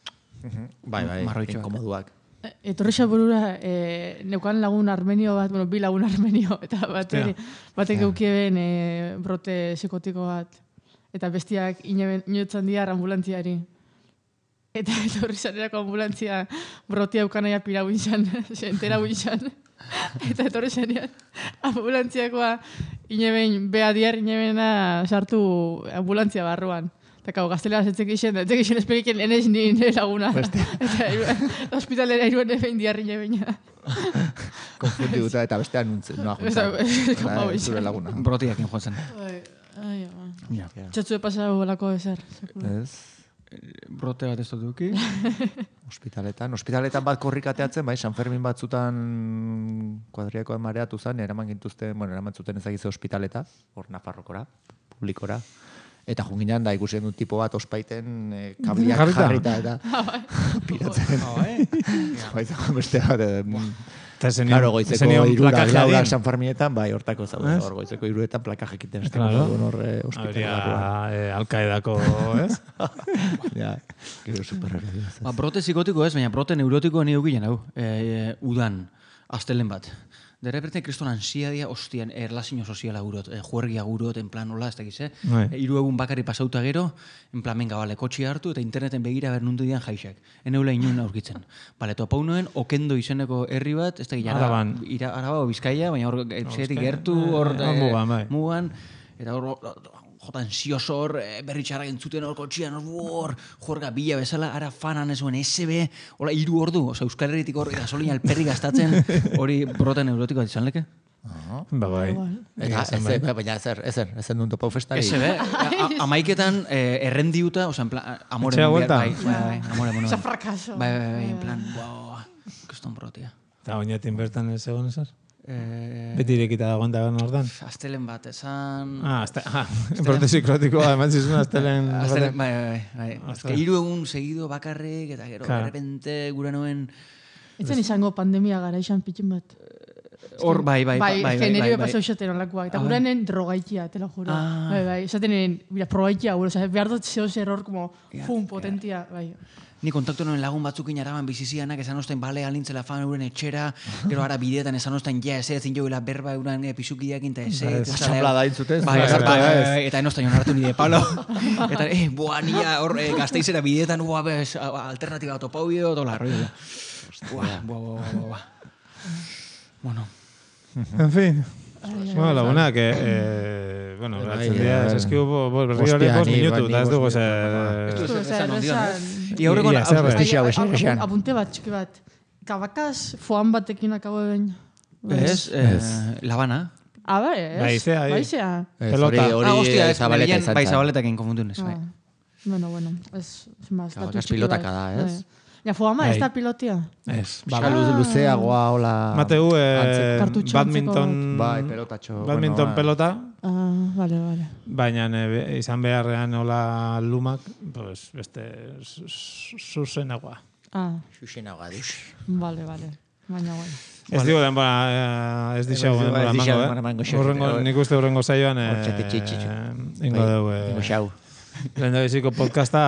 Speaker 2: Bai, bai,
Speaker 4: Marroitxoak.
Speaker 2: inkomoduak.
Speaker 5: Etorri burura, e, neukan lagun armenio bat, bueno, bi lagun armenio, eta batek, batek eukieben e, brote psikotiko bat. Eta bestiak ineben, inoetzan dira ambulantziari. Eta etorri zanerako ambulantzia brotia eukanaia pira guinxan, entera guinxan. Eta etorri zanean ambulantziakoa ineben, beha diar inebena sartu ambulantzia barruan. Eta kau, gaztelera zetzek isen, zetzek isen espegiken enez ni nire laguna. Eta hospitalera iruen efein diarri nebeina.
Speaker 2: Konfundituta eta beste anuntzen. No, zure laguna.
Speaker 4: Brotiak joan zen.
Speaker 5: Ai, ama.
Speaker 4: Ja.
Speaker 5: Txatzu pasau lako ezer.
Speaker 2: Ez.
Speaker 4: Brote bat ez dut duki.
Speaker 2: Hospitaletan. Hospitaletan bat korrikateatzen, bai, San Fermin batzutan kuadriakoa mareatu zen, eraman gintuzten, bueno, eraman zuten ezagize hospitaleta, hor Nafarrokora, publikora. Eta junginan da ikusten dut tipo bat ospaiten e, kabliak jarrita eta piratzen. Baita beste bat. Claro, goizeko irurak, laurak San Ferminetan, bai, hortako zaude. Hor goizeko iruretan plakajek iten beste. Hor hospitaletan.
Speaker 3: Alkaedako, ez?
Speaker 2: Ja, gero superherri.
Speaker 4: Ba, brote psikotiko ez, baina brote neurotiko ni eukilen hau. E, udan, astelen bat. De repente kriston ansia dia, hostian, erlazio soziala gurot, eh, juergia gurot, en plan, hola, ez dakiz, eh?
Speaker 3: Bai.
Speaker 4: Hiru egun bakari pasauta gero, en plan, menga, bale, kotxia hartu, eta interneten begira ber nundu dian jaixak. Eneula inun aurkitzen. Bale, topau noen, okendo izeneko herri bat, ez dakiz,
Speaker 3: Araban.
Speaker 4: Ira, Araba o Bizkaia, baina hor, etxetik gertu,
Speaker 3: Eh,
Speaker 4: hor,
Speaker 3: hor mugan, bai.
Speaker 4: mugan, eta hor, jota ansioso hor, berri txarra entzuten hor kotxian, hor, juerga bila bezala, ara fanan ez zuen, S B, hola, hiru ordu, oza, Euskal Herritik hor, gasolina alperri gastatzen, hori brote neurotikoa izan leke?
Speaker 3: Ba, bai.
Speaker 2: Eta, ez, baina ezer, ezer, ezen duen topau festari.
Speaker 4: Ese, be, a- amaiketan eh, errendiuta, oza, en plan, amore
Speaker 3: Etxea
Speaker 4: mundial,
Speaker 3: vuelta.
Speaker 4: bai, bai, bai, amore mundial.
Speaker 5: Osa frakaso.
Speaker 4: Bai, bai, bai, en plan, wow, kriston brotia.
Speaker 3: Eta oinetin bertan ez egon ezer?
Speaker 4: Eh,
Speaker 3: Beti irekita dagoen da egon ordan?
Speaker 4: Astelen bat, esan...
Speaker 3: Ah, azte, ah, brote psikotikoa, eman zizun aztelen...
Speaker 4: Astelen, bai, bai, bai.
Speaker 3: Astelen.
Speaker 4: Eske hiru egun segido bakarrik, eta gero,
Speaker 3: Claro.
Speaker 4: de repente, gura noen...
Speaker 5: Etzen izango pandemia gara izan pitxin bat.
Speaker 4: Hor, bai, bai, bai, bai, bai,
Speaker 5: nire
Speaker 4: bai,
Speaker 5: pasau xaten olakoak. Eta
Speaker 4: Ah,
Speaker 5: guranen drogaitia, te lo juro.
Speaker 4: Ah.
Speaker 5: Bai, bai, esatenen, mira, probaitia, gure, oza, behar dut zeo error, como,
Speaker 4: Ja,
Speaker 5: fun, potentia, bai.
Speaker 4: Ni kontaktu noen lagun batzukin araban bizizianak, esan ostain bale alintzela fan euren etxera, gero ara bideetan esan ostain ja ez ezin joela berba euren eh, pisukideakin eta ez ez.
Speaker 2: Asamblada intzuten.
Speaker 4: Bai, bai, bai, bai, eta enostain onartu nire palo. Eta, eh, boa, nia hor eh, Gasteizera bideetan, boa, bez, alternatiba topau bideo, tola, rollo. Boa, boa, boa, boa, boa. Bueno,
Speaker 3: En fin. Bueno, lagunak, eh, eh, bueno,
Speaker 2: Bai,
Speaker 3: batzen dira,
Speaker 2: bai.
Speaker 3: ez eski bost berri
Speaker 2: Hostia,
Speaker 3: hori bost
Speaker 2: ni-
Speaker 3: minutu,
Speaker 2: ni
Speaker 3: eta ez
Speaker 2: bost
Speaker 3: dugu
Speaker 2: minutu,
Speaker 3: zer...
Speaker 4: Ez du
Speaker 5: Esan,
Speaker 4: esan ondion,
Speaker 5: esan.
Speaker 4: I aurreko
Speaker 3: Ia, zer,
Speaker 4: hau-
Speaker 3: bai.
Speaker 2: Pixau, esan, esan.
Speaker 5: Apunte bat, txiki bat. Kabakaz foan batekin akabo ben.
Speaker 4: Ez, eh, Labana.
Speaker 5: Ah, bai, ez?
Speaker 3: Baizea, ahí.
Speaker 5: Baizea.
Speaker 2: Ez,
Speaker 3: Pelota.
Speaker 2: Hori,
Speaker 4: Ah,
Speaker 2: hori
Speaker 4: hostia, ez,
Speaker 2: zabaleta
Speaker 4: Merian,
Speaker 2: izan
Speaker 4: bai,
Speaker 2: zen.
Speaker 4: zabaletakin konfundunez, bai.
Speaker 5: Ah. Bueno, bueno, ez, ez maz,
Speaker 2: Kabakaz
Speaker 5: datu txiki
Speaker 2: pilotaka
Speaker 5: bat.
Speaker 2: da, ez?
Speaker 5: Bai. Ja, foama ez
Speaker 3: Bai.
Speaker 5: da pilotia.
Speaker 3: Ez,
Speaker 2: Ba,
Speaker 3: ba,
Speaker 2: lu- luzeagoa, hola...
Speaker 3: Mateu, eh,
Speaker 2: antzeko.
Speaker 5: Kartutxo
Speaker 3: badminton...
Speaker 2: Bai, pelotatxo.
Speaker 3: Badminton
Speaker 2: bueno,
Speaker 3: pelota,
Speaker 5: Ah, vale, vale.
Speaker 3: baina eh, izan beharrean hola lumak, pues, beste zuzenagoa.
Speaker 5: Ah,
Speaker 2: Xuxenagoa dux.
Speaker 5: vale, vale. Baina, bueno.
Speaker 3: Ez digo denbora, eh, ez dixago
Speaker 2: Ez
Speaker 3: denbora
Speaker 2: digu
Speaker 3: emango,
Speaker 2: denbora emango,
Speaker 3: eh?
Speaker 2: xo.
Speaker 3: Urrengo, nik uste urrengo saioan,
Speaker 2: Hortxe,
Speaker 3: eh,
Speaker 2: txitxitxu.
Speaker 3: ingo dugu,
Speaker 2: Ningo
Speaker 3: eh,
Speaker 2: xau.
Speaker 3: lehen da biziko podcasta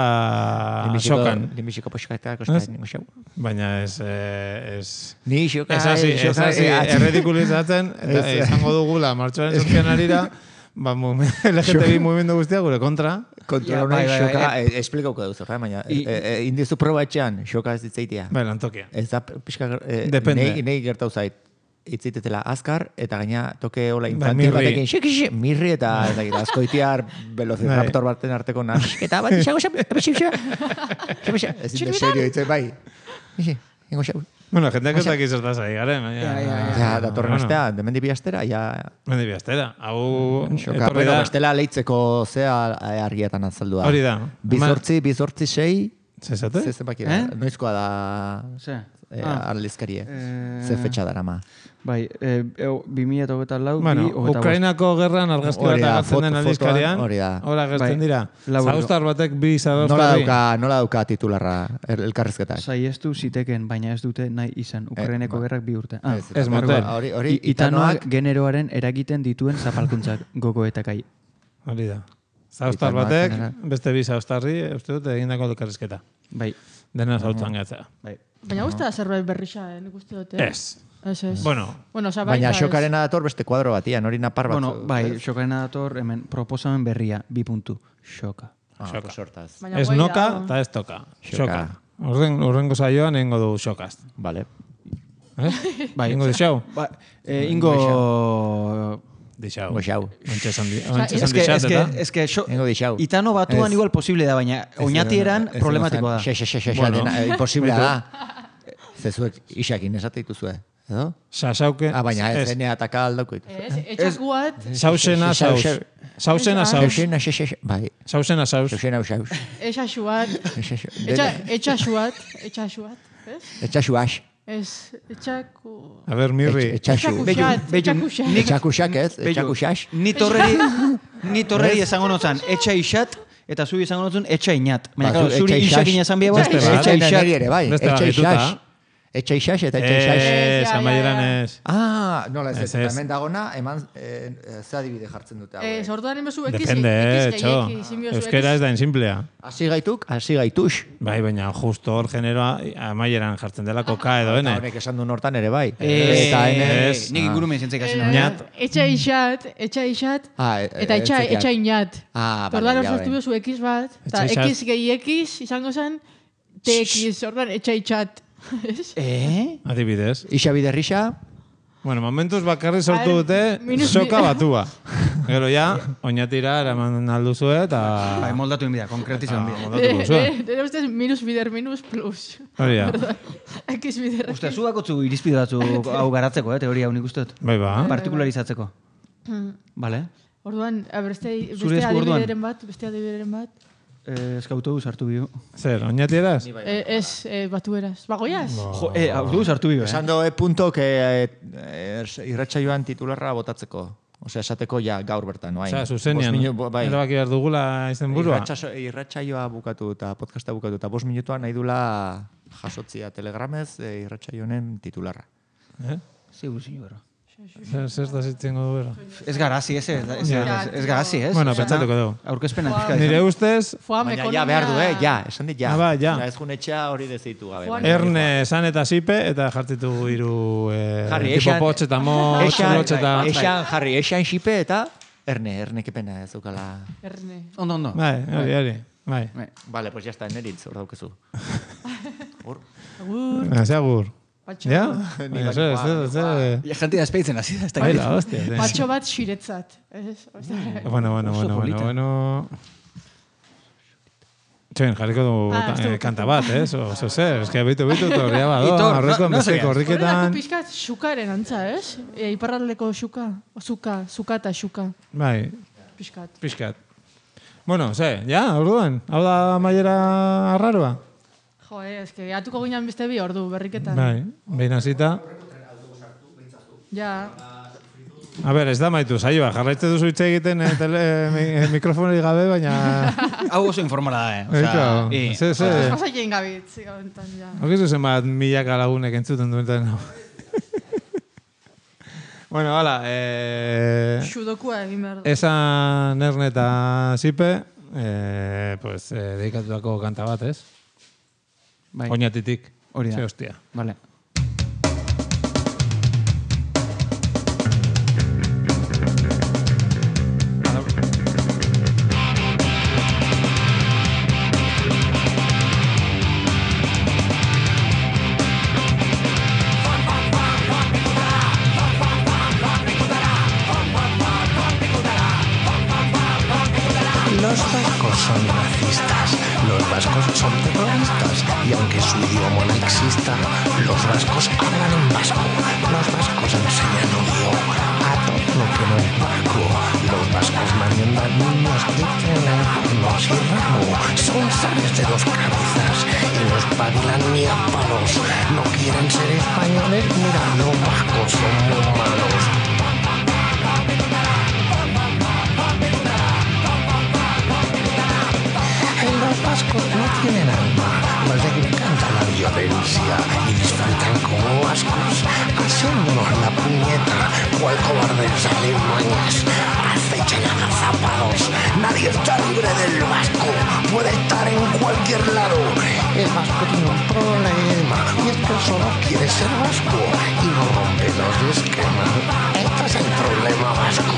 Speaker 3: sokan,
Speaker 2: Limbiziko poxkatea
Speaker 3: Ez?
Speaker 2: kosta ningo xau.
Speaker 3: baina ez, eh, ez,
Speaker 2: Ni xoka,
Speaker 3: ez hasi, ez hasi erredikulizatzen, eta
Speaker 2: Ez.
Speaker 3: izango dugula martxoaren sortzian arira, ba, mu- L G T B mugimendu guztia gure kontra,
Speaker 2: Kontura
Speaker 4: Ja,
Speaker 2: unai,
Speaker 4: bai, bai,
Speaker 2: xoka,
Speaker 4: bai.
Speaker 2: eh, esplikauko duzu, eh, baina,
Speaker 4: I-
Speaker 2: eh, eh, indizu proba etxean, xoka ez ditzaitia.
Speaker 3: Bai, lantokia.
Speaker 2: Ez da pixka, eh,
Speaker 3: Depende.
Speaker 2: nei, nei gertau zait. Itzitetela azkar, eta gaina toke hola
Speaker 3: Bai,
Speaker 2: infantil
Speaker 3: mirri.
Speaker 2: batekin, xik, xik, mirri, eta ez dakit, azkoitiar velociraptor baten arteko nasketa bat, xago, xago, xago, xago, xago, ez dinte serio, itzen, bai. Ixi, ingo xago.
Speaker 3: Bueno, jendeak ez dakiz zertaz ari garen, baina...
Speaker 4: Ja, ja, ja.
Speaker 2: Ja, datorren
Speaker 3: Bueno.
Speaker 2: astea, demendi bi astera, ja,
Speaker 3: Mendi biastera. Hau
Speaker 2: xoka,
Speaker 3: etorri
Speaker 2: pero
Speaker 3: da.
Speaker 2: bestela leitzeko zea eh, argietan azaldua.
Speaker 3: Hori da.
Speaker 2: Bizortzi, bizortzi sei,
Speaker 3: Zezate?
Speaker 2: ze zenbaki da,
Speaker 4: Eh?
Speaker 2: noizkoa da
Speaker 4: Ze?
Speaker 2: eh,
Speaker 4: Ah.
Speaker 2: arlizkarie,
Speaker 4: Eh,
Speaker 2: ze fetxa dara ma.
Speaker 4: Bai, eh, eu, bi mila eta hogeita lau,
Speaker 3: Bueno,
Speaker 4: bi hogeita bost.
Speaker 3: Ukrainako gerran argazki bat
Speaker 2: Hori da,
Speaker 3: agertzen den
Speaker 2: foto-
Speaker 3: aldizkarian.
Speaker 2: fotoan, hori da.
Speaker 3: Hora agertzen
Speaker 4: Bai,
Speaker 3: dira.
Speaker 4: lau euro.
Speaker 3: Zauztar batek bi
Speaker 2: Nola
Speaker 3: zauztarri.
Speaker 2: dauka, nola dauka titularra el- elkarrizketak?
Speaker 4: Saiestu ziteken, baina ez dute nahi izan. Ukraineko
Speaker 2: ba.
Speaker 4: gerrak bi urte. Ah,
Speaker 2: Ez,
Speaker 3: ez
Speaker 2: eta
Speaker 3: motel.
Speaker 2: Hori, hori
Speaker 4: I- itanoak
Speaker 2: itanoak,
Speaker 4: generoaren eragiten dituen zapalkuntzak gogoetakai.
Speaker 3: Hori da. Zauztar
Speaker 2: Itanoak
Speaker 3: batek,
Speaker 2: general.
Speaker 3: beste bi zauztarri, uste dut, egindako elkarrizketa.
Speaker 4: Bai,
Speaker 3: Dena zautzan gatzea.
Speaker 4: bai.
Speaker 5: Baina uste da zerbait berrixa, eh, nik uste dut, eh?
Speaker 3: Ez.
Speaker 5: Ez, ez.
Speaker 3: Bueno,
Speaker 5: Bueno, oza, baita
Speaker 2: baina
Speaker 5: ez.
Speaker 2: xokarena dator beste kuadro batian, hori napar bat.
Speaker 4: Bueno, bai, xokarena dator, hemen, proposamen berria, bi puntu, xoka.
Speaker 2: Ah,
Speaker 3: Xoka.
Speaker 2: pues hortaz.
Speaker 5: Baina
Speaker 3: ez
Speaker 5: guai
Speaker 3: noka
Speaker 5: dago.
Speaker 3: eta ez toka.
Speaker 2: Xoka.
Speaker 3: Xoka. Urren, urrengo saioan egingo du xokaz.
Speaker 2: Vale.
Speaker 3: Eh?
Speaker 4: Bai,
Speaker 3: Egingo dixau?
Speaker 4: Ba, eh, ingo...
Speaker 3: Dixau.
Speaker 2: Goxau.
Speaker 3: Ontxe esan di-
Speaker 5: Osea,
Speaker 3: ontxe
Speaker 5: es
Speaker 3: esan
Speaker 4: Ez que,
Speaker 3: dixat,
Speaker 4: ez que,
Speaker 3: eta?
Speaker 4: ez que, xo,
Speaker 2: Ingo dixau.
Speaker 4: itano batuan
Speaker 2: Ez.
Speaker 4: igual posible da, baina oinatieran
Speaker 2: Ez- ez-
Speaker 4: problematikoa da.
Speaker 2: Xe, xe, xe, xe, xe,
Speaker 3: Bueno.
Speaker 2: dena, eh, imposiblea da. Zezuek isakin esate dituzue, edo?
Speaker 3: Sasauke.
Speaker 2: Ah, baina ez,
Speaker 3: ez.
Speaker 2: ene ataka aldaukoit.
Speaker 5: Ez, etxakuat,
Speaker 3: Sausena
Speaker 2: Xe, xe,
Speaker 3: saus.
Speaker 2: xe.
Speaker 3: Sausena
Speaker 5: Esa.
Speaker 3: saus.
Speaker 2: Xexena, xe, xe, xe, bai.
Speaker 3: Sausena saus.
Speaker 2: Xexena, usaus.
Speaker 5: etxasuat,
Speaker 2: Xe, xe,
Speaker 5: etxa,
Speaker 2: dena-
Speaker 5: etxasuat, etxasuat, ez?
Speaker 2: Etxasuax.
Speaker 5: Ez, etxaku...
Speaker 3: A ber, mirri.
Speaker 2: Etxasu.
Speaker 5: Etxakuxat, etxakuxat.
Speaker 2: Etxakuxak ez,
Speaker 4: Bello,
Speaker 2: etxakuxax.
Speaker 4: Ni torreri, ni torreri esango notzan, etxa isat, eta zuri esango notzun, etxa inat. Baina,
Speaker 2: Ba,
Speaker 4: claro,
Speaker 2: zu
Speaker 4: zuri
Speaker 2: etxa
Speaker 4: isakin
Speaker 2: isax.
Speaker 4: esan bieba,
Speaker 3: Beste bat.
Speaker 4: etxa
Speaker 2: Etxa
Speaker 4: isat.
Speaker 2: neri ere, bai.
Speaker 3: Beste
Speaker 2: Etxa
Speaker 3: bagituta.
Speaker 2: isax. Etxa isax eta etxa isax.
Speaker 3: Ez,
Speaker 5: ja, ja,
Speaker 3: amaieran
Speaker 5: ja.
Speaker 3: ez.
Speaker 2: Ah, nola ez
Speaker 3: Ez,
Speaker 2: ez, eta
Speaker 3: ez.
Speaker 2: hemen dagona, eman, eh, eh, ze adibide jartzen dute. hauek.
Speaker 5: Ez, orduan inbezu ekiz,
Speaker 3: Depende, eh,
Speaker 5: ekiz
Speaker 3: txo.
Speaker 5: gehieki, zinbiozu
Speaker 3: Euskera ez da ensimplea.
Speaker 2: Hasi gaituk, hasi gaitux.
Speaker 3: Bai, baina justo hor generoa amaieran jartzen delako ka edo
Speaker 2: Eta
Speaker 3: ene.
Speaker 2: honek esan duen hortan ere bai.
Speaker 4: Eh,
Speaker 2: Eta hemen...
Speaker 3: ez.
Speaker 4: Nik ingurumen zientzik hasi
Speaker 5: Eh,
Speaker 4: nahi.
Speaker 3: Ñat.
Speaker 5: Etxa isat, etxa isat,
Speaker 2: Ah, eh,
Speaker 5: eta
Speaker 2: eh,
Speaker 5: etxa,
Speaker 2: etxekiak.
Speaker 5: etxa inat.
Speaker 2: Ah,
Speaker 5: Eta
Speaker 2: bale,
Speaker 5: orduan
Speaker 2: ja,
Speaker 5: sortu
Speaker 2: bai.
Speaker 5: bezu ekiz bat, eta
Speaker 3: Etxa isat.
Speaker 5: ekiz gehi ekiz izango zen, te ekiz, orduan etxa isat. Ez?
Speaker 4: Eh?
Speaker 3: Adibidez.
Speaker 2: Isa biderrixa,
Speaker 3: Bueno, momentuz bakarri sortu
Speaker 5: A ver,
Speaker 3: dute
Speaker 5: minus-
Speaker 3: soka batua. Gero ja, oinatira eraman alduzue eta...
Speaker 4: Bai, moldatu inbida, konkretizu
Speaker 3: Ah,
Speaker 4: inbida.
Speaker 3: moldatu duzue.
Speaker 5: Dere ustez minus bider minus plus.
Speaker 3: Hori da.
Speaker 5: Ekiz bider.
Speaker 4: Uste, zu bakotzu irizpide batzu hau garatzeko, eh, teoria hau nik uste dut.
Speaker 3: Bai ba.
Speaker 4: Partikularizatzeko. Vale.
Speaker 5: Orduan, a ber, beste,
Speaker 4: Zure
Speaker 5: beste
Speaker 4: esku orduan?
Speaker 5: adibideren bat, beste adibideren bat.
Speaker 4: Eh, Eskautu sartu bihu.
Speaker 3: Zer, oinatieraz?
Speaker 5: Eh, ez, eh, batueraz. Bagoiaz?
Speaker 4: Jo, eh, autobus sartu bihu, eh?
Speaker 2: esan do e puntok eh, eh, irratsaioan titularra botatzeko. Osea, esateko ja gaur bertan, oain.
Speaker 3: Osea, zuzenian,
Speaker 2: Bost minu- bo- bai.
Speaker 3: erabaki behar dugula izen burua.
Speaker 2: Irratsaso- Irratsaioa bukatu eta podcasta bukatu eta bost minutuan nahi dula jasotzia telegramez eh, irratsaio honen titularra.
Speaker 3: Eh?
Speaker 4: Zigur, zigur.
Speaker 3: Zer, zer da zitzengo du bero?
Speaker 4: Ez garazi, ez, ez, ez,
Speaker 5: Ja.
Speaker 4: ez, ez garazi, ez?
Speaker 3: Bueno,
Speaker 4: Osea,
Speaker 3: pentsatuko dugu.
Speaker 4: Aurkezpena
Speaker 5: Wow.
Speaker 4: pixka
Speaker 3: Nire ustez,
Speaker 5: Foam
Speaker 2: Baina
Speaker 5: ekonomia...
Speaker 2: ja behar du, eh? Ja, esan dit ja.
Speaker 3: Ah, bai, ja.
Speaker 2: Osea, ez jun etxea hori dezitu gabe.
Speaker 5: Juan-
Speaker 2: baina-
Speaker 3: erne esan eta zipe eta jartitu hiru eh,
Speaker 2: Jarri,
Speaker 3: tipo
Speaker 2: esan-
Speaker 3: potx eta motx,
Speaker 2: Esan,
Speaker 3: lotx eta...
Speaker 2: esan, jarri, esan xipe eta erne, erne kepena ez dukala.
Speaker 5: Erne.
Speaker 4: Ondo, ondo.
Speaker 3: Bai, hori, hori. Bai.
Speaker 4: Bai.
Speaker 2: Vale, pues ya está, neritz, hor daukezu. Hor.
Speaker 5: Agur,
Speaker 3: Hasi agur.
Speaker 5: patxo.
Speaker 3: Ja?
Speaker 2: Ni
Speaker 3: Baina, zer, zer, zer...
Speaker 4: Ja, jentea espeitzen hasi da, ez da
Speaker 3: Bai,
Speaker 4: gire.
Speaker 3: la hostia. zer.
Speaker 5: Patxo bat xiretzat. Ez, osea,
Speaker 3: Bueno, bueno,
Speaker 4: Oso
Speaker 3: bueno, bueno,
Speaker 4: polita.
Speaker 3: bueno... Txoin, jarriko du
Speaker 5: Ah,
Speaker 3: ta-
Speaker 5: ez du-
Speaker 3: eh, kanta bat, ez? Oso zer, eske bitu, bitu, torria bado,
Speaker 4: Itor,
Speaker 3: aurreko
Speaker 4: no- no
Speaker 3: beste
Speaker 4: seas.
Speaker 5: Horrelako
Speaker 3: korriketan...
Speaker 5: pixkat xukaren antza, ez? E, iparraldeko xuka. O, zuka, zuka eta xuka.
Speaker 3: Bai,
Speaker 5: Pixkat.
Speaker 3: pixkat. Bueno, ze, ja, orduan, hau da maiera arraroa.
Speaker 5: Jo, eh, eske, atuko ginen beste bi ordu berriketan.
Speaker 3: Bai, behin hasita.
Speaker 5: Ja,
Speaker 3: A ber, ez da maitu, saioa, jarraitze duzu hitz egiten eh, tele, mi, eh, mikrofonari gabe, baina...
Speaker 4: Hau oso informala da, eh?
Speaker 3: Eitu,
Speaker 4: i-
Speaker 3: ze, ze,
Speaker 5: pasaien gabitz, gabentan, ja.
Speaker 3: Okizu zenbat milaka lagunek entzuten duten hau. Bueno, hala, eh,
Speaker 5: Xudokua egin behar du.
Speaker 3: esan erne eta zipe, eh, pues, eh, dedikatutako kanta bat, ez?
Speaker 4: Bai,
Speaker 3: Oinatitik.
Speaker 4: hori da.
Speaker 3: Ze hostia.
Speaker 4: Vale.
Speaker 6: Los vascos son racistas, los vascos son terroristas y aunque su idioma no exista, los vascos hablan en vasco. Los vascos enseñan odio a todo lo que no es vasco. Los vascos mariendan niños que tienen cuernos y rabo. Son zares de dos cabezas y los pavilan ni a palos. No quieren ser españoles, mira, los vascos son muy malos. Los vascos no tienen alma, les encanta la violencia y disfrutan como vascos, haciéndonos la puñeta, cual cobardes alimañas, acechan agazapados. Nadie está libre del vasco, puede estar en cualquier lado. El vasco tiene un problema, y es que solo quiere ser vasco y no rompe los esquemas. Este es el problema vasco.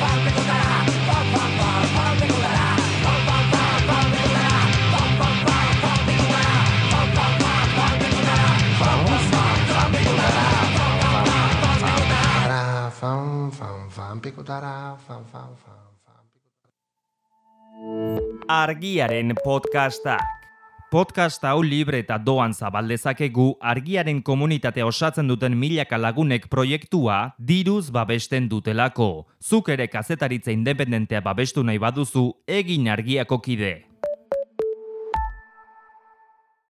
Speaker 1: Argiaren podcastak. Podcast hau libre eta doan zabal dezakegu Argiaren komunitatea osatzen duten milaka lagunek proiektua diruz babesten dutelako. Zuk ere kazetaritza independentea babestu nahi baduzu, egin Argiako kide.